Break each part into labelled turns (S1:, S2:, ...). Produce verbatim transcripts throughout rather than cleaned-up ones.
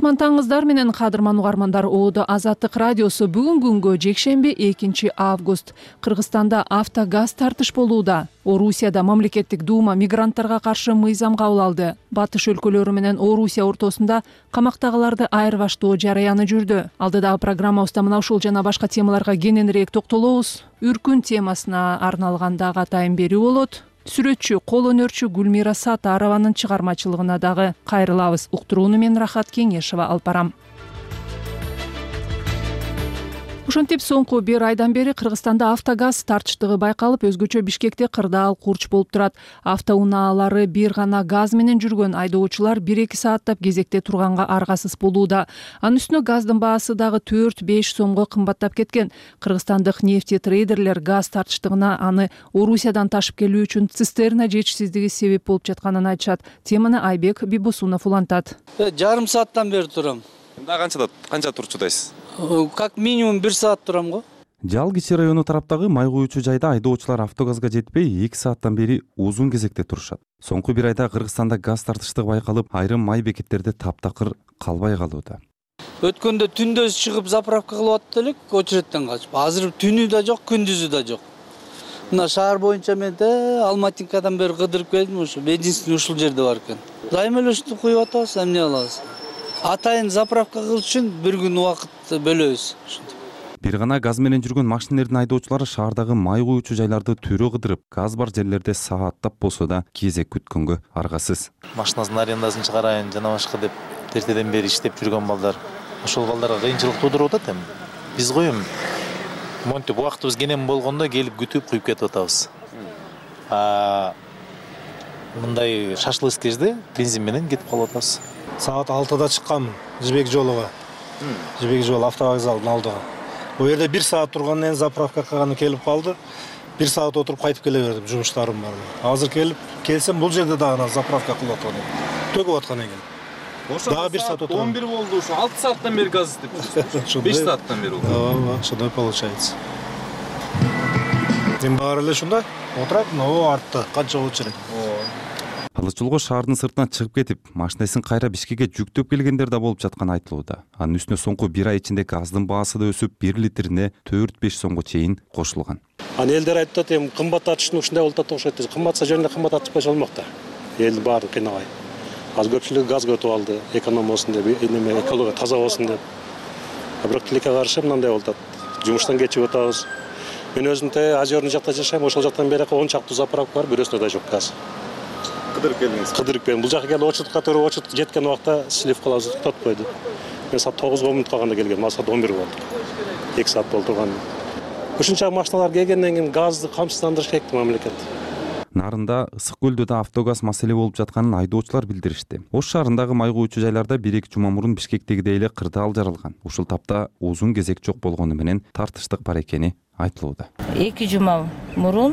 S1: кутмантаңыздар менен кадырман угармандар. Оодо Азаттык радиосу бүгүн күнгө жекшемби экинчи август. Кыргызстанда автогаз тартыш болууда. Орусияда мамлекеттик дума мигранттарга каршы мыйзам кабыл алды. Батыш өлкөлөрү менен Орусия ортосунда камактагыларды айырбаштоо жараяны жүрдү. Алдыдагы программабызда мына ушул жана башка темаларга кененирээк токтолобуз. Үркүн темасына арналган дагы атайын берүү болот. Сүрөтчү, кол өнөрчү Гүлмира Сатарованын чыгармачылыгына дагы кайрылабыз. Уктурууну мен Рахат Кеңешова алып барам. Ошентип соңку бир айдан бери Кыргызстанда автогаз тартыштыгы байкалып, өзгөчө Бишкекте кырдаал курч болуп турат. Автоунаалары бир гана газ менен жүргөн айдоочулар бир-эки сааттап кезекте турганга аргасыз болууда. Анын үстүнө газдын баасы дагы төрт-беш сомго кымбаттап кеткен. Кыргызстандык нефтетрейдерлер газ тартыштыгына аны Орусиядан ташып келүү үчүн цистерна жетишсиздиги себеп болуп жатканын айтышат. Теманы Айбек Бибосунов улантат.
S2: Жарым сааттан бери турам.
S3: Да канчада канча турчудайсыз?
S2: Как минимум бир саат турам го.
S4: Жал кичи району тараптагы май куючу жайда айдоочулар автогазга жетпей эки сааттан бери узун кезекте турушат. Соңку бир айда Кыргызстанда газ тартыштыгы байкалып, айрым май бекеттерде таптакыр калбай калууда.
S2: Өткөндө түндө чыгып заправка кылып аттык элек, очередтен качып. Азыр түнү да жок, күндүзү да жок. Мына шаар боюнча мен да Алматинкадан бери кыдырып келдим, ушу бензин ушул жерде бар экен. Дайыма эле ушинтип куюп атабыз, эмне кылабыз? Атайын заправка кылыш үчүн бир күн убакыт бөлөбүз.
S4: Бир гана газ менен жүргөн машинелердин айдоочулары шаардагы май куючу жайларды төрө кыдырып, газ бар жерлерде сааттап болсо да кезек күткөнгө аргасыз.
S5: Машинасын арендасын чыгарайын жана башка деп тертеден бери иштеп жүргөн балдар, ошол балдарга кыйынчылык туудуруп атат эми. Биз го эми монтип убактыбыз кенен болгондо келип күтүп куюп кетип атабыз. А мындай шашлык кезде бензин менен кетип калып атабыз.
S6: Саат алтыда чыкканмын Жибек жолуга. Жибек жол автовокзалдын алдыга. Бул жерде бир саат тургандан заправка кылганы келип калды. бир саат отуруп кайтып келе бердим, жумуштарым бар. Азыр келип келсем бул жерде дагы заправка кылып аткан. Төгүп аткан экен. Дагы бир саат отурдум.
S3: он бир болду ушу. алты сааттан бери газ издеп. беш сааттан бери болду.
S6: Ооба, ошондой получается. Мен баары эле ушундай отурат, но артта канча очерет.
S4: Алыс жолго шаардын сыртына чыгып кетип, машинесин кайра Бишкекке жүктөп келгендер да болуп жатканы айтылууда. Анын үстүнө соңку бир ай ичинде газдын баасы да өсүп, бир литрине төрт-беш сомго чейин кошулган.
S7: Аны элдер айтат, эми кымбаттатышын ушундай болуп атат окшойт. Кымбатса жеринде кымбаттатпай болмок да. Элди баары кыйнабай. Азыр көпчүлүк газга өтүп алды, эконом болсун деп, эме экология таза болсун деп. А бирок тилекке каршы мындай болуп атат. Жумуштан кечип өтөбүз. Мен өзүм те Азерный жакта жашайм, ошол жактан бери он чакты заправка бар, бирөөсүндө да жок газ.
S3: Кыдырып келдиңиз.
S7: Кыдырып келдим. Бул жака келип очередке туруп, очеред жеткен убакта слив кылабыз деп токтоп койду. Мен саат тогузга мүнөт калганда келгем, а саат он бир болду. эки саат болду турган. Ушунча машиналар келгенден кийин газды камсыздандырыш керек мамлекет.
S4: Нарында Ысык көлдө да автогаз маселе болуп жатканын айдоочулар билдиришти. Ош шаарындагы май куючу жайларда бир-эки жума мурун Бишкектегидей эле кырдаал жаралган. Ушул тапта узун кезек жок болгону менен тартыштык бар экени айтылууда.
S8: эки жума мурун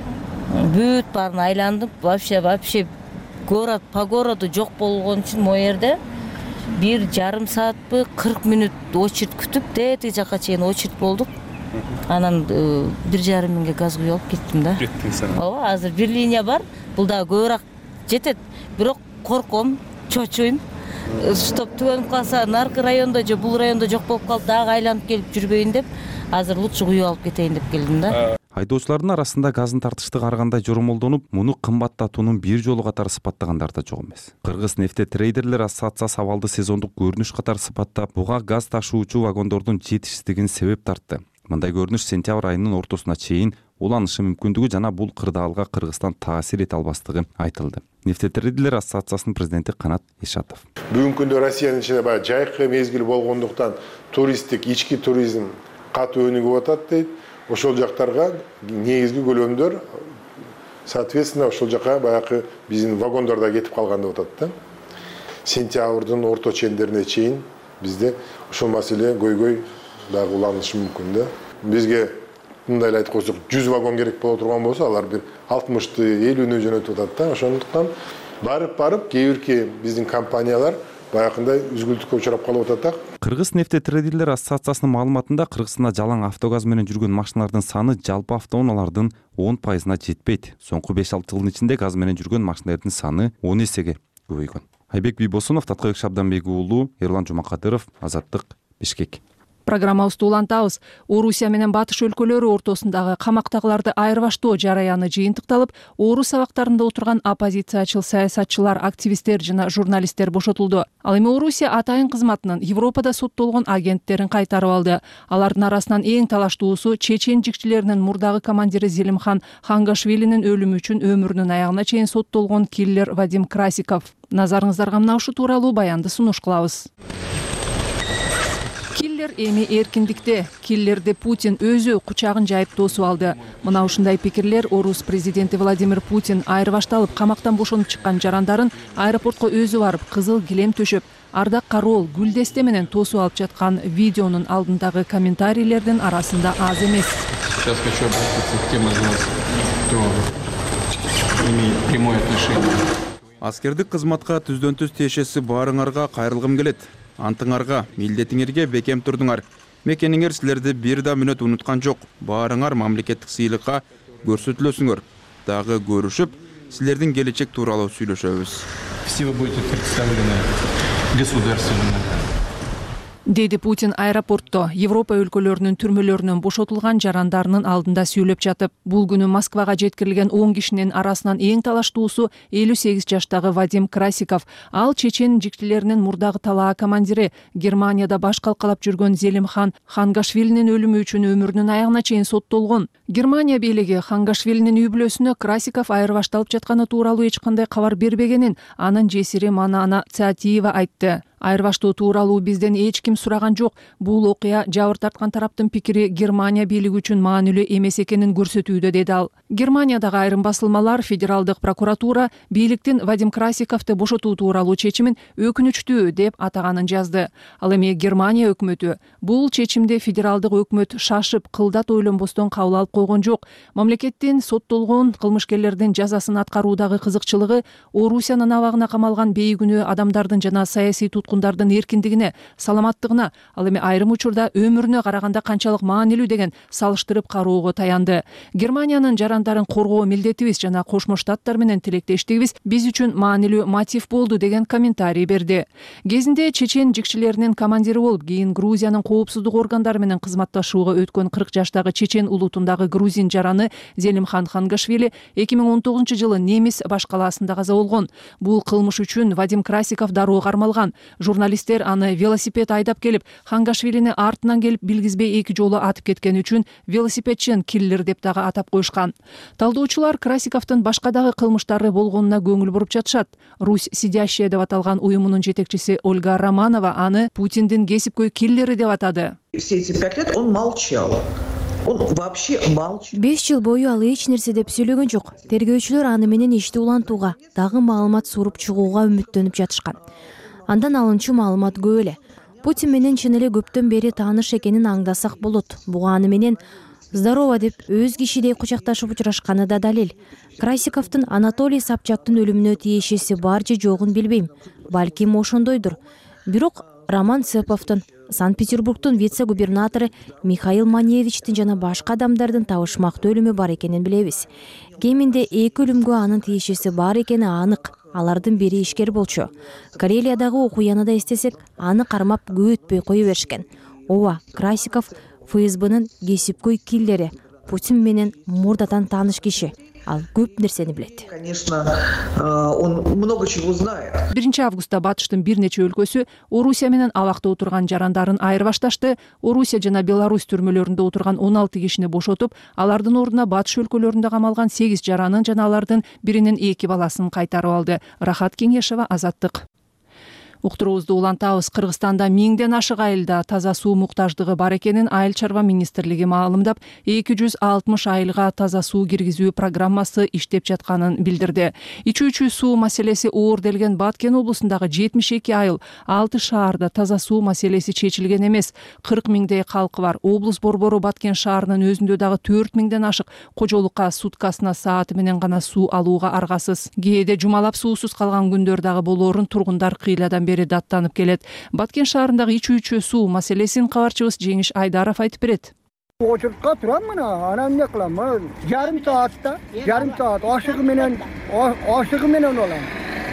S8: бүт баарын айландым. Вообще вообще город по городу жок болгон үчүн могу жерде бир жарым саатпы кырк мүнөт очередь күтүп, тетиги жака чейин очередь болдук. Анан бир жарым миңге газ куюп алып кеттим да. Ооба, азыр бир линия бар. Бул да көбүрөөк жетет. Бирок корком, чочуйм. Стоп түгөнүп калса, наркы райондо же бул райондо жок болуп калып, дагы айланып келип жүрбөйүн деп, азыр лучше куюп алып кетейин деп келдим да.
S4: Айдоочулардын арасында газдын тартыштыгы ар кандай жоромолдонуп, муну кымбаттатуунун бир жолу катары сыпаттагандар да жок эмес. Кыргыз нефтетрейдерлер ассоциациясы абалды сезондук көрүнүш катары сыпаттап, буга газ ташуучу вагондордун жетишсиздигин себеп тартты. Мындай көрүнүш сентябрь айынын ортосуна чейин уланышы мүмкүндүгү жана бул кырдаалга Кыргызстан таасир эте албастыгы айтылды. Нефтетрейдерлер ассоциациясынын президенти Канат Ишатов.
S9: Бүгүнкү күндө Россиянын ичинде баягы жайкы мезгил болгондуктан туристтик ички туризм катуу өнүгүп атат дейт. Ошол жактарга негизги көлөмдөр соответственно ошол жака баягы биздин вагондордо кетип калган деп атат да. Сентябрдын орто чендерине чейин бизде ошол маселе көйгөй дагы уланышы мүмкүн да. Бизге мындай эле айтып койсок жүз вагон керек боло турган болсо, алар бир алтымышты элүүнү жөнөтүп атат да. Ошондуктан барып барып кээ бирки биздин компаниялар баягындай үзгүлтүккө учурап калып атат.
S4: Кыргыз нефтетрейдерлер ассоциациясынын маалыматында Кыргызстанда жалаң автогаз менен жүргөн машиналардын саны жалпы автоунаалардын он пайызына жетпейт. Соңку беш алты жылдын ичинде газ менен жүргөн машиналардын саны он эсеге көбөйгөн. Айбек Бийбосунов, Таткыбек Шабданбек уулу, Эрлан Жумакадыров, Азаттык, Бишкек.
S1: Программабызды улантабыз. Орусия менен Батыш өлкөлөрү ортосундагы камактагыларды айырбаштоо жараяны жыйынтыкталып, орус абактарында отурган оппозициячыл саясатчылар, активисттер жана журналисттер бошотулду. Ал эми Орусия атайын кызматынын Европада соттолгон агенттерин кайтарып алды. Алардын арасынан эң талаштуусу чечен жикчилеринин мурдагы командири Зелимхан Хангашвилинин өлүмү үчүн өмүрүнүн аягына чейин соттолгон киллер Вадим Красиков. Назарыңыздарга мына ушу тууралуу баянды сунуш кылабыз. Киллер эми эркиндикте. Киллерди Путин өзү кучагын жайып тосуп алды. Мына ушундай пикирлер Орус президенти Владимир Путин айырбашталып камактан бошонуп чыккан жарандарын аэропортко өзү барып, кызыл килем төшөп, ардак кароол, гүлдесте менен тосуп алып жаткан видеонун алдындагы комментарийлердин арасында аз эмес.
S10: Сейчас хочу обратиться к тем из вас, кто имеет прямое отношение.
S11: Аскердик кызматка түздөн түз тиешеси баарыңарга кайрылгым келет. Антыңарга, милдетиңерге бекем турдуңар. Мекениңер силерди бир да мүнөт унуткан жок. Баарыңар мамлекеттик сыйлыкка көрсөтүлөсүңөр. Дагы көрүшүп, силердин келечек тууралуу сүйлөшөбүз.
S10: Все вы будете представлены государственным.
S1: Деди Путин аэропортто Европа өлкөлөрүнүн түрмөлөрүнөн бошотулган жарандарынын алдында сүйлөп жатып. Бул күнү Москвага жеткирилген он кишинин арасынан эң талаштуусу элүү сегиз жаштагы Вадим Красиков. Ал чечен жиктилеринин мурдагы талаа командири, Германияда баш калкалап жүргөн Зелимхан Хангашвилинин өлүмү үчүн өмүрүнүн аягына чейин соттолгон. Германия бийлиги Хангашвилинин үй бүлөсүнө Красиков айырбашталып жатканы тууралуу эч кандай кабар бербегенин анын жесири Манана Цаатиева айтты. Айырбаштоо тууралуу бизден эч ким сураган жок. Бул окуя жабыр тарткан тараптын пикири Германия бийлиги үчүн маанилүү эмес экенин көрсөтүүдө, деди ал. Германиядагы айрым басылмалар федералдык прокуратура бийликтин Вадим Красиковду бошотуу тууралуу чечимин өкүнүчтүү деп атаганын жазды. Ал эми Германия өкмөтү бул чечимди федералдык өкмөт шашып, кылдат ойлонбостон кабыл алып койгон жок. Мамлекеттин соттолгон кылмышкерлердин жазасын аткаруудагы кызыкчылыгы Орусиянын абагына камалган бейгүнөө адамдардын жана саясий туткундардын эркиндигине, саламаттыгына, ал эми айрым учурда өмүрүнө караганда канчалык маанилүү деген салыштырып кароого таянды. Германиянын жарандарын коргоо милдетибиз жана Кошмо Штаттар менен тилектештигибиз биз үчүн маанилүү мотив болду деген комментарий берди. Кезинде чечен жикчилеринин командири болуп, кийин Грузиянын коопсуздук органдары менен кызматташууга өткөн кырк жаштагы чечен улутундагы грузин жараны Зелимхан Хангашвили эки миң он тогузунчу жылы Немис баш калаасында каза болгон. Бул кылмыш үчүн Вадим Красиков дароо кармалган. Журналисттер аны велосипед айдап келип, Хангашвилини артынан келип билгизбей эки жолу атып кеткени үчүн велосипедчен киллер деп дагы атап коюшкан. Талдоочулар Красиковдун башка дагы кылмыштары болгонуна көңүл буруп жатышат. Русь сидящая деп аталган уюмунун жетекчиси Ольга Романова аны Путиндин кесипкөй киллери деп атады.
S12: Все эти пять лет он молчал. Он вообще молчит.
S13: беш жыл бою ал эч нерсе деп сүйлөгөн жок. Тергөөчүлөр аны менен ишти улантууга, дагы маалымат суруп чыгууга үмүттөнүп жатышкан. Андан алынчу маалымат көп эле. Путин менен чын эле көптөн бери тааныш экенин аңдасак болот. Буга аны менен здорово деп өз кишидей кучакташып учурашканы да далил. Красиковдун Анатолий Собчактын өлүмүнө тиешеси бар же жогун билбейм. Балким ошондойдур. Бирок Роман Цеповдун, Санкт-Петербургдун вице-губернатору Михаил Маневичтин жана башка адамдардын табышмактуу өлүмү бар экенин билебиз. Кеминде эки өлүмгө анын тиешеси бар экени анык. Алардын бири ишкер болчу. Карелиядагы окуяны да эстесек, аны кармап көп өтпөй кое беришкен. Ооба, Красиков ФСБнын кесипкөй киллери, Путин менен мурдатан тааныш киши. Ал көп нерсени билет.
S12: Конечно, он много чего знает.
S1: биринчи августта Батыштын бир нече өлкөсү Орусия менен абакта отурган жарандарын айырбашташты. Орусия жана Беларусь түрмөлөрүндө отурган он алты кишини бошотуп, алардын ордуна Батыш өлкөлөрүндө камалган сегиз жаранын жана алардын биринин эки баласын кайтарып алды. Рахат Кеңешева, Азаттык. Уктуруубузду улантабыз. Кыргызстанда миңден ашык айылда таза суу муктаждыгы бар экенин Айыл чарба министрлиги маалымдап, эки жүз алтымыш айылга таза суу киргизүү программасы иштеп жатканын билдирди. Ичүүчү суу маселеси оор делген Баткен облусундагы жетимиш эки айыл, алты шаарда таза суу маселеси чечилген эмес. кырк миңдей калкы бар. Облус борбору Баткен шаарынын өзүндө дагы төрт миңден ашык кожолукка суткасына сааты менен гана суу алууга аргасыз. Кээде жумалап суусуз калган күндөр дагы болоорун тургундар кыйладан бери даттанып келет. Баткен шаарындагы ичүүчү суу маселесин кабарчыбыз Жеңиш Айдаров айтып берет.
S14: Очуртка турам мына, анан эмне кылам? Жарым саатта, жарым саат ашыгы менен, ашыгы менен алам.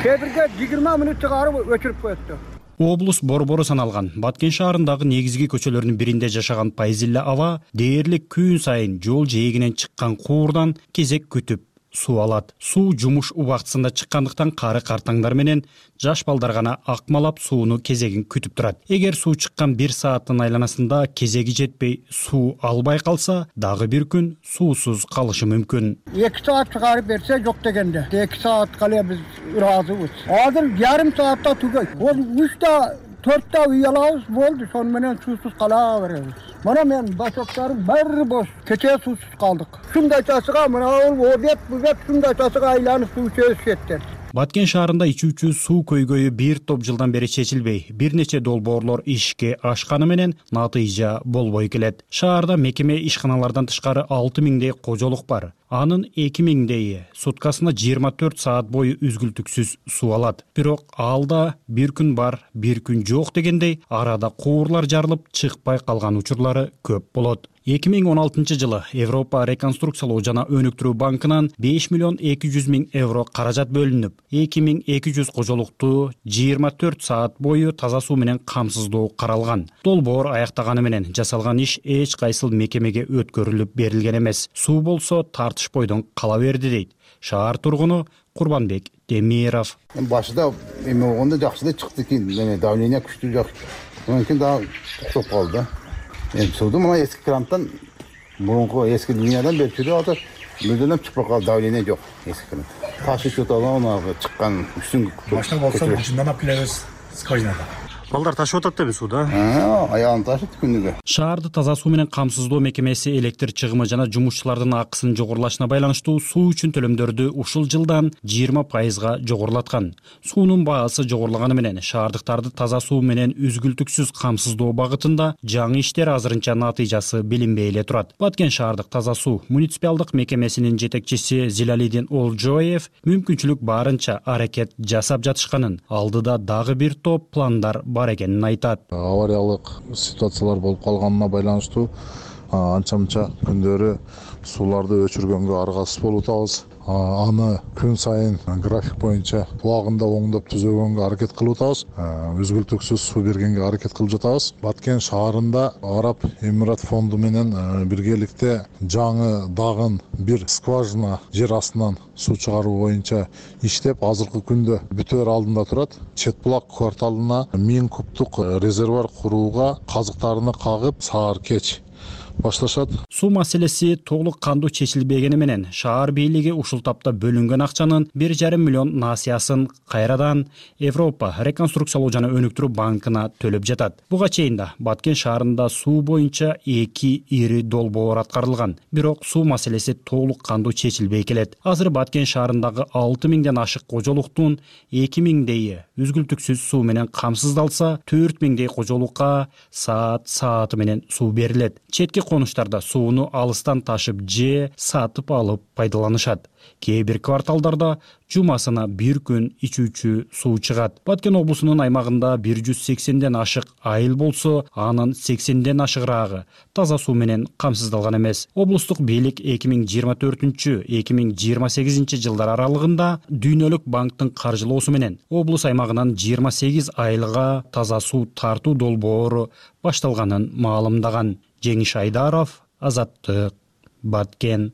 S14: кээ бирде жыйырма мүнөт чыгарып өчүрүп коётту.
S15: Облус борбору саналган Баткен шаарындагы негизги көчөлөрдүн биринде жашаган Пайзилла ава дээрлик күн сайын жол жээгинен чыккан куурдан кезек күтүп суу алат. Суу жумуш убактысында чыккандыктан кары картаңдар менен жаш балдар гана акмалап сууну кезегин күтүп турат. Эгер суу чыккан бир сааттын айланасында кезеги жетпей суу албай калса, дагы бир күн суусуз калышы мүмкүн.
S14: эки саат чыгарып берсе жок дегенде. эки саатка эле биз ыраазыбыз. Азыр жарым саатта түгөйт. Ол үчтө төрттө үй алабыз, болду. Сону менен суусуз кала беребиз. Mana men başoktарым баары бош. Кече суусуз калдык. Шундай часыга мына ол обед, бугет шундай часыга айланып суу чөз кетти.
S15: Баткен шаарында ичүүчү суу көйгөйү бир топ жылдан бери чечилбей, бир нече долбоорлор ишке ашканы менен натыйжа болбой келет. Шаарда мекеме ишканалардан тышкары алты миңдей кожолук бар. Анын эки миңдейи суткасына жыйырма төрт саат бою үзгүлтүксүз суу алат. Бирок алда бир күн бар, бир күн жок дегендей арада куурлар жарылып чыкпай калган учурлары көп болот. эки миң он алтынчы жылы Европа реконструкциялоо жана өнүктүрүү банкынан беш миллион эки жүз миң евро каражат бөлүнүп, эки миң эки жүз кожолукту жыйырма төрт саат бою таза суу менен камсыздоо каралган. Долбоор аяктаганы менен жасалган иш эч кайсыл мекемеге өткөрүлүп берилген эмес. Суу болсо тартышпойдон кала берди дейт шаар тургуну Курбанбек Демиров.
S16: Башында эме болгондо жакшы да чыкты экен, эме давление күчтүү жок. Мүмкүн дагы токтоп калды. Мен суду мына эски кранттан мурунку эски линиядан берип жүрүп атат. Мүлдөн чыкпай калды, давление жок эски кран. Ташып өтөдөн аны чыккан үчтүн
S17: машина болсо үчүнөн алып келебиз скважинада. Балдар ташып атат да суда.
S16: Аягын ташыт күнүгө.
S15: Шаарды таза суу менен камсыздоо мекемеси электр чыгымы жана жумушчулардын акысынын жогорулашына байланыштуу суу үчүн төлөмдөрдү ушул жылдан жыйырма пайызга жогорулаткан. Суунун баасы жогорулаганы менен шаардыктарды таза суу менен үзгүлтүксүз камсыздоо багытында жаңы иштер азырынча натыйжасы билинбей эле турат. Баткен шаардык таза суу муниципалдык мекемесинин жетекчиси Зилалидин Олжоев мүмкүнчүлүк барынча аракет жасап жатышканын, алдыда дагы бир топ пландар бар экенин айтат.
S18: Авариялык ситуациялар болуп калганына байланыштуу анча-мынча күндөрү сууларды өчүргөнгө аргасыз болуп атабыз. Аны күн сайын график боюнча убагында оңдоп түзөгөнгө аракет кылып атабыз. Үзгүлтүксүз суу бергенге аракет кылып жатабыз. Баткен шаарында Араб Эмират фонду менен биргеликте жаңы дагын бир скважина жер астынан суу чыгаруу боюнча иштеп, азыркы күндө бүтөр алдында турат. Четбулак кварталына миң кубтук резервуар курууга казыктарыны кагып, саар кеч башташат.
S15: Суу маселеси толук кандуу чечилбегени менен шаар бийлиги ушул тапта бөлүнгөн акчанын бир жарым миллион насыясын кайрадан Европа реконструкциялоо жана өнүктүрүү банкына төлөп жатат. Буга чейин да Баткен шаарында суу боюнча эки ири долбоор аткарылган, бирок суу маселеси толук кандуу чечилбей келет. Азыр Баткен шаарындагы алты миңден ашык кожолуктун эки миңдейи үзгүлтүксүз суу менен камсыздалса, төрт миңдей кожолукка саат сааты менен суу берилет. Четки конуштарда сууну алыстан ташып же сатып алып пайдаланышат. Кээ бир кварталдарда жумасына бир күн ичүүчү суу чыгат. Баткен облусунун аймагында бир жүз сексенден ашык айыл болсо, анын сексенден ашыгыраагы таза суу менен камсыздалган эмес. Облустук бийлик эки миң жыйырма төртүнчү эки миң жыйырма сегизинчи жылдар аралыгында Дүйнөлүк банктын каржылоосу менен облус аймагынан жыйырма сегиз айылга таза суу тартуу долбоору башталганын маалымдаган. Жеңиш Айдаров, Азаттык, Баткен.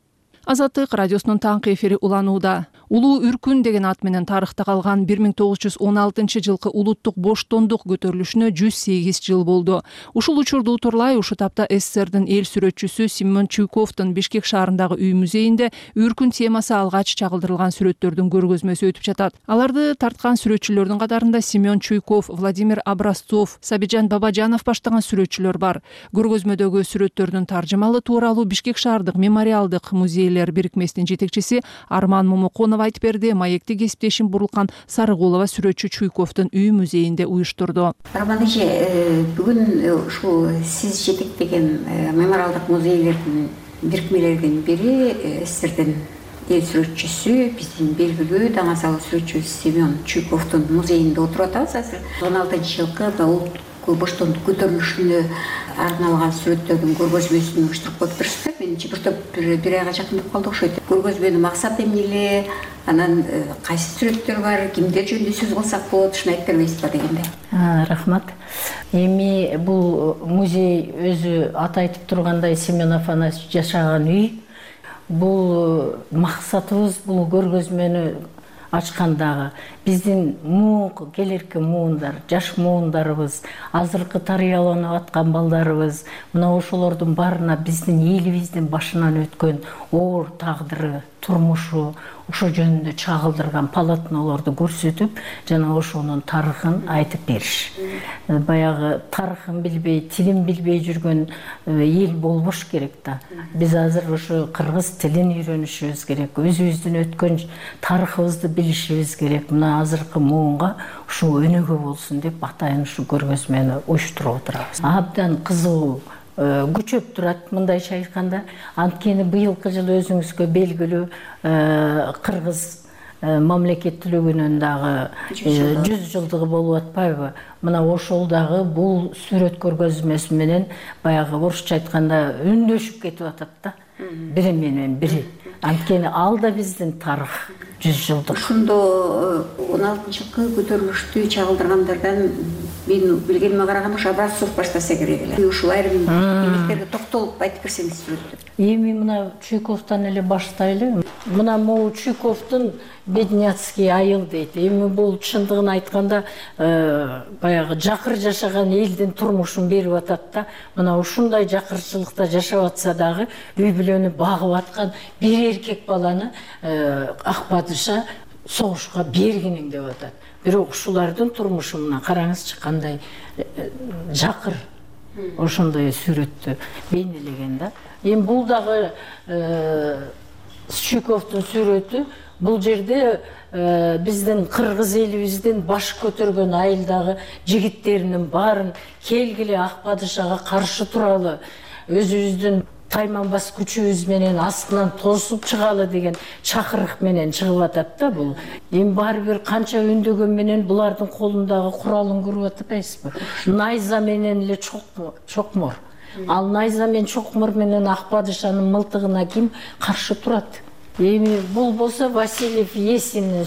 S1: Азаттык радиосунун таңкы эфири уланууда. Улуу үркүн деген ат менен тарыхта калган бир миң тогуз жүз он алтынчы жылкы улуттук боштондук көтөрүлүшүнө жүз сегиз жыл болду. Ушул учурду утурлай ушу тапта СССРдин эл сүрөтчүсү Семен Чуйковдун Бишкек шаарындагы үй музейинде үркүн темасы алгач чагылдырылган сүрөттөрдүн көргөзмөсү өтүп жатат. Аларды тарткан сүрөтчүлөрдүн катарында Семен Чуйков, Владимир Образцов, Сабиджан Бабажанов баштаган сүрөтчүлөр бар. Көргөзмөдөгү сүрөттөрдүн таржымалы тууралуу Бишкек шаардык мемориалдык музейлер бирикмесинин жетекчиси Арман Момоконов айтып берди. Маекти кесиптешим Бурулкан Сарыгулова сүрөтчү Чуйковдун үй музейинде уюштурду.
S19: Арман эже, бүгүн ушул сиз жетектеген мемориалдык музейлердин бирикмелердин бири СССРдин эл сүрөтчүсү, биздин белгилүү даңазал сүрөтчүбүз Семен Чуйковдун музейинде отуруп атабыз азыр. он алтынчы жылкы улуттук боштондук көтөрүлүшүнө арналган сүрөттөрдүн көргөзмөсүн уюштуруп коюптурсуздар. Менимче бир топ бир айга жакындап калды окшойт. Көргөзмөнүн максаты эмне эле, анан кайсы сүрөттөр бар, кимдер жөнүндө сөз кылсак болот, ушуну айтып бербейсизби дегенде.
S20: Рахмат. Эми бул музей өзү аты айтып тургандай Семен Афанасьевич жашаган үй. Бул максатыбыз бул көргөзмөнү ачкандагы биздин муун келерки муундар, жаш муундарыбыз, азыркы тарыяланып аткан балдарыбыз, мына ошолордун баарына биздин элибиздин башынан өткөн оор тагдыры, турмушу, ошо жөнүндө чагылдырган полотнолорду көрсөтүп, жана ошонун тарыхын айтып бериш. Баягы тарыхын билбей, тилин билбей жүргөн эл болбош керек да. Биз азыр ошо кыргыз тилин үйрөнүшүбүз керек, өзүбүздүн өткөн тарыхыбызды билишибиз керек. Мына азыркы муунга ушул өнүгүү болсун деп атайын ушу көргөзмөнү уюштуруп отурабыз. Абдан кызыгуу күчөп турат мындайча айтканда. Анткени быйылкы жыл өзүңүзгө белгилүү кыргыз мамлекеттүүлүгүнүн дагы жүз жылдыгы болуп атпайбы? Мына ошол дагы бул сүрөт көргөзмөсү менен баягы орусча айтканда үндөшүп кетип атат да. Бири менен бири. Анткени ал да биздин тарых жүз жылдык.
S19: Ошондо он алтынчы жылкы көтөрүлүштү чагылдыргандардан мен билгениме караганда ушу Образцов баштаса керек эле. Ушул айрым эмнектерге токтолуп айтып берсеңиз сүрөттү.
S20: Эми мына Чуйковдон эле баштайлы. Мына могу Чуйковдун Бедняцкий айыл дейт. Эми бул чындыгын айтканда баягы жакыр жашаган элдин турмушун берип атат да. Мына ушундай жакырчылыкта жашап атса дагы үй бүлөнү багып аткан бир эркек баланы ак падыша согушка бергинин деп атат. Бирок ушулардын турмушу мына караңызчы кандай жакыр ошондой сүрөттү бейнелеген да. Эми бул дагы Чуйковдун сүрөтү. Бул жерде биздин кыргыз элибиздин баш көтөргөн айылдагы жигиттеринин баарын келгиле ак падышага каршы туралы, өзүбүздүн тайманбас күчүбүз менен астынан тосуп чыгалы деген чакырык менен чыгып атат да бул. Эми баары бир канча үндөгөн менен булардын колундагы куралын көрүп атпайсызбы? Найза менен эле чокмор. Ал найза менен чокмор менен ак падышанын мылтыгына ким каршы турат? Эми бул болсо Васильев Есинин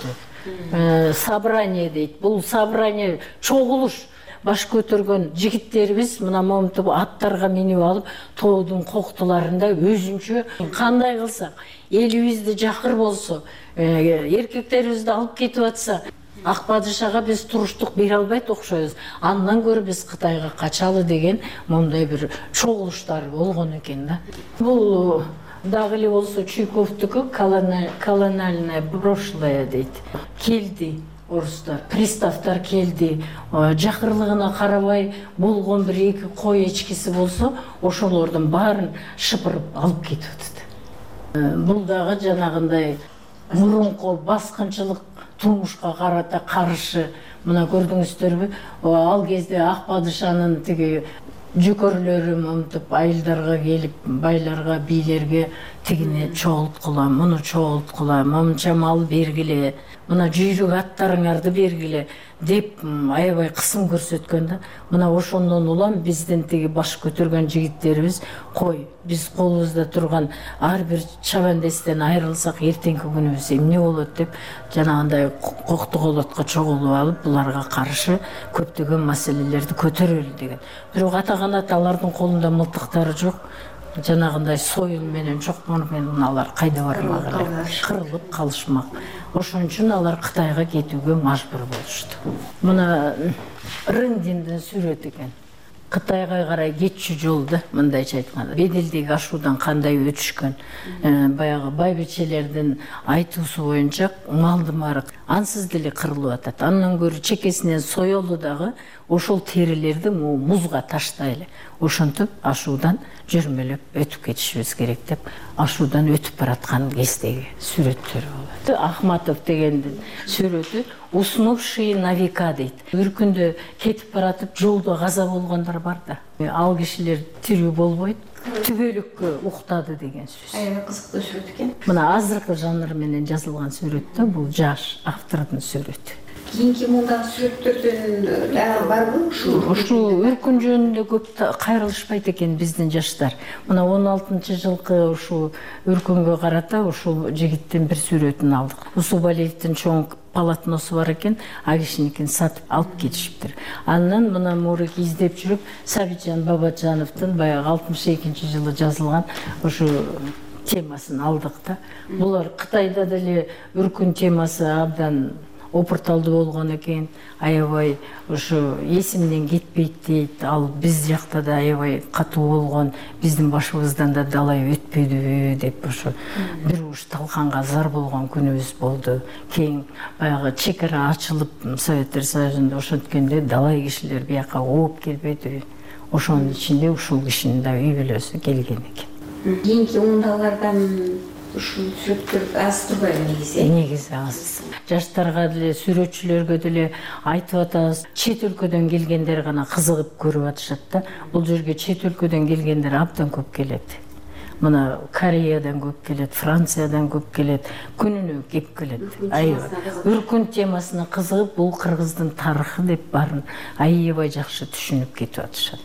S20: сүрөтү. Собрание дейт. Бул собрание чогулуш. Баш көтөргөн жигиттерибиз мына момунтип аттарга минип алып, тоодун коктуларында өзүнчө кандай кылсак, элибизди жакыр болсо, эркектерибизди алып кетип атса, ак падышага биз туруштук бере албайт окшойбуз. Андан көрө биз Кытайга качалы деген момундай бир чогулуштар болгон экен да. Бул дагы эле болсо Чуйковдуку колониальное прошлое дейт. Келди орустар, приставтар келди, жакырлыгына карабай болгон бир эки кой эчкиси болсо, ошолордун баарын шыпырып алып кетип атат. Бул дагы жанагындай мурунку баскынчылык турмушка карата каршы. Мына көрдүңүздөрбү? Ал кезде ак падышанын тиги жүкөрлөрү момунтип айылдарга келип, байларга, бийлерге тигине чогулткула, муну чогулткула, момунча мал бергиле, мына жүйрүк аттарыңарды бергиле деп аябай кысым көрсөткөн да. Мына ошондон улам биздин тиги баш көтөргөн жигиттерибиз, кой, биз колубузда турган ар бир чабандестен айрылсак эртеңки күнүбүз эмне болот деп жанагындай коктуголотко чогулуп алып, буларга каршы көптөгөн маселелерди көтөрөлү деген. Бирок атаганат алардын колунда мылтыктары жок. Жанагындай союл менен чокмор менен алар кайда бармак эле, кырылып калышмак. Ошон үчүн алар Кытайга кетүүгө мажбур болушту. Мына Рындиндин сүрөтү экен. Кытайга карай кетчү жолду, мындайча айтканда, беделдеги ашуудан кандай өтүшкөн. Баягы байбичелердин айтуусу боюнча малдын баары ансыз деле кырылып атат. Андан көрө чекесинен соёлу дагы ошол терилерди музга таштайлы. Ошентип ашуудан жүрмөлөп өтүп кетишибиз керек деп, ашуудан өтүп бараткан кездеги сүрөттөр болот. Ахматов дегендин сүрөтү уснувшие на века дейт. Бир күндө кетип баратып жолдо каза болгондор бар да. Ал кишилер тирүү болбойт, түбөлүккө уктады деген сөз.
S19: Аябай кызыктуу сүрөт экен.
S20: Мына азыркы жанр менен жазылган сүрөттө бул жаш автордун сүрөтү.
S19: кийинки мундагы сүрөттөрдөн дагы барбы ушул?
S20: Ушул өркүн жөнүндө көп кайрылышпайт экен биздин жаштар. Мына он алтынчы жылкы ушул өркүнгө карата ушул жигиттин бир сүрөтүн алдык. Усубалиевдин чоң полотносу бар экен, а кишиникин сатып алып кетишиптир. Андан мына мурики издеп жүрүп Сабитжан Бабаджановдун баягы алтымыш экинчи жылы жазылган ушу темасын алдык да. Булар Кытайда деле өркүн темасы абдан опурталдуу болгон экен, аябай ушу эсимден кетпейт дейт. Ал биз жакта да аябай катуу болгон, биздин башыбыздан да далай өтпөдүбү деп ушу бир уш талканга зар болгон күнүбүз болду. Кийин баягы чек ара ачылып Советтер Союзунда ошенткенде далай кишилер бияка ооп келбедиби? Ошонун ичинде ушул кишинин да үй бүлөсү келген экен.
S19: Кийинки ундагылардан ушул сүрөттөр аз турбайбы негизи?
S20: Негизи аз. Жаштарга деле, сүрөтчүлөргө деле айтып атабыз, чет өлкөдөн келгендер гана кызыгып көрүп атышат да. Бул жерге чет өлкөдөн келгендер абдан көп келет. Мына Кореядан көп келет, Франциядан көп келет, күнүнө кеп келет. Аябай өркүн темасына кызыгып, бул кыргыздын тарыхы деп барын аябай жакшы түшүнүп кетип атышат.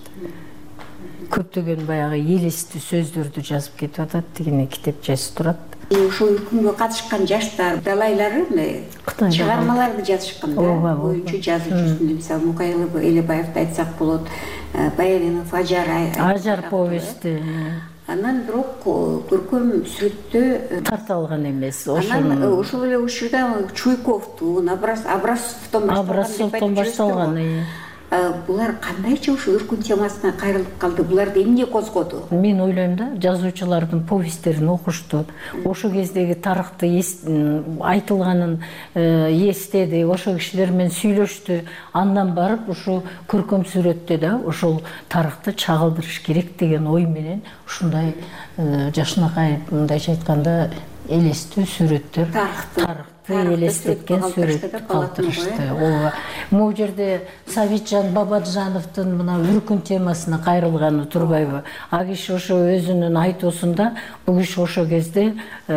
S20: Көптөгөн баягы элестүү сөздөрдү жазып кетип атат, дегене китеп жазып турат.
S19: Ошол өркүнгө катышкан жаштар, далайлары чыгармаларды жазышкан да. Боюнчу жазып жүрсүндө, мисалы Мукаил Элебаевди айтсак болот, Баянинов Ажар
S20: Ажар повести.
S19: Анан бирок көркөм сүрөттө
S20: тарта алган эмес.
S19: Анан ошол эле учурда Чуйковдун, Абрасовдон
S20: башталган.
S19: Булар кандайча ушу өркүн темасына кайрылып калды? Буларды эмне козгоду?
S20: Мен ойлойм да, жазуучулардын повесттерин окушту. Ошол кездеги тарыхты айтылганын эстеди, ошол кишилер менен сүйлөштү. Андан барып ушу көркөм сүрөттө да ошол тарыхты чагылдырыш керек деген ой менен ушундай жашынакай мындайча айтканда элестүү сүрөттөр, тарыхты элестеткен сүрөт калтырышты. Ооба. Могу жерде Сабитжан Бабаджановдун мына өркүн темасына кайрылганы турбайбы? А киши ошо өзүнүн айтуусунда бул киши ошол кезде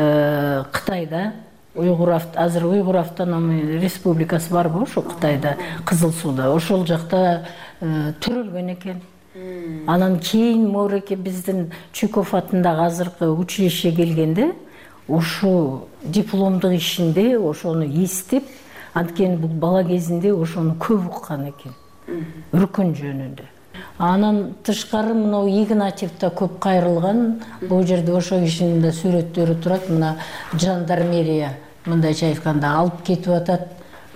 S20: Кытайда Уйгур азыр Уйгур автономий республикасы барбы ошо Кытайда, Кызыл Сууда. Ошол жакта төрөлгөн экен. Анан кийин мореке биздин Чуйков атындагы азыркы училище келгенде ошо дипломдук ишинде ошону эстеп, анткени бул бала кезинде ошону көп уккан экен. Өркүн жөнүндө. Анан тышкары мына Игнатьев да көп кайрылган. Бул жерде ошо кишинин да сүрөттөрү турат. Мына жандармерия мындайча айтканда алып кетип атат.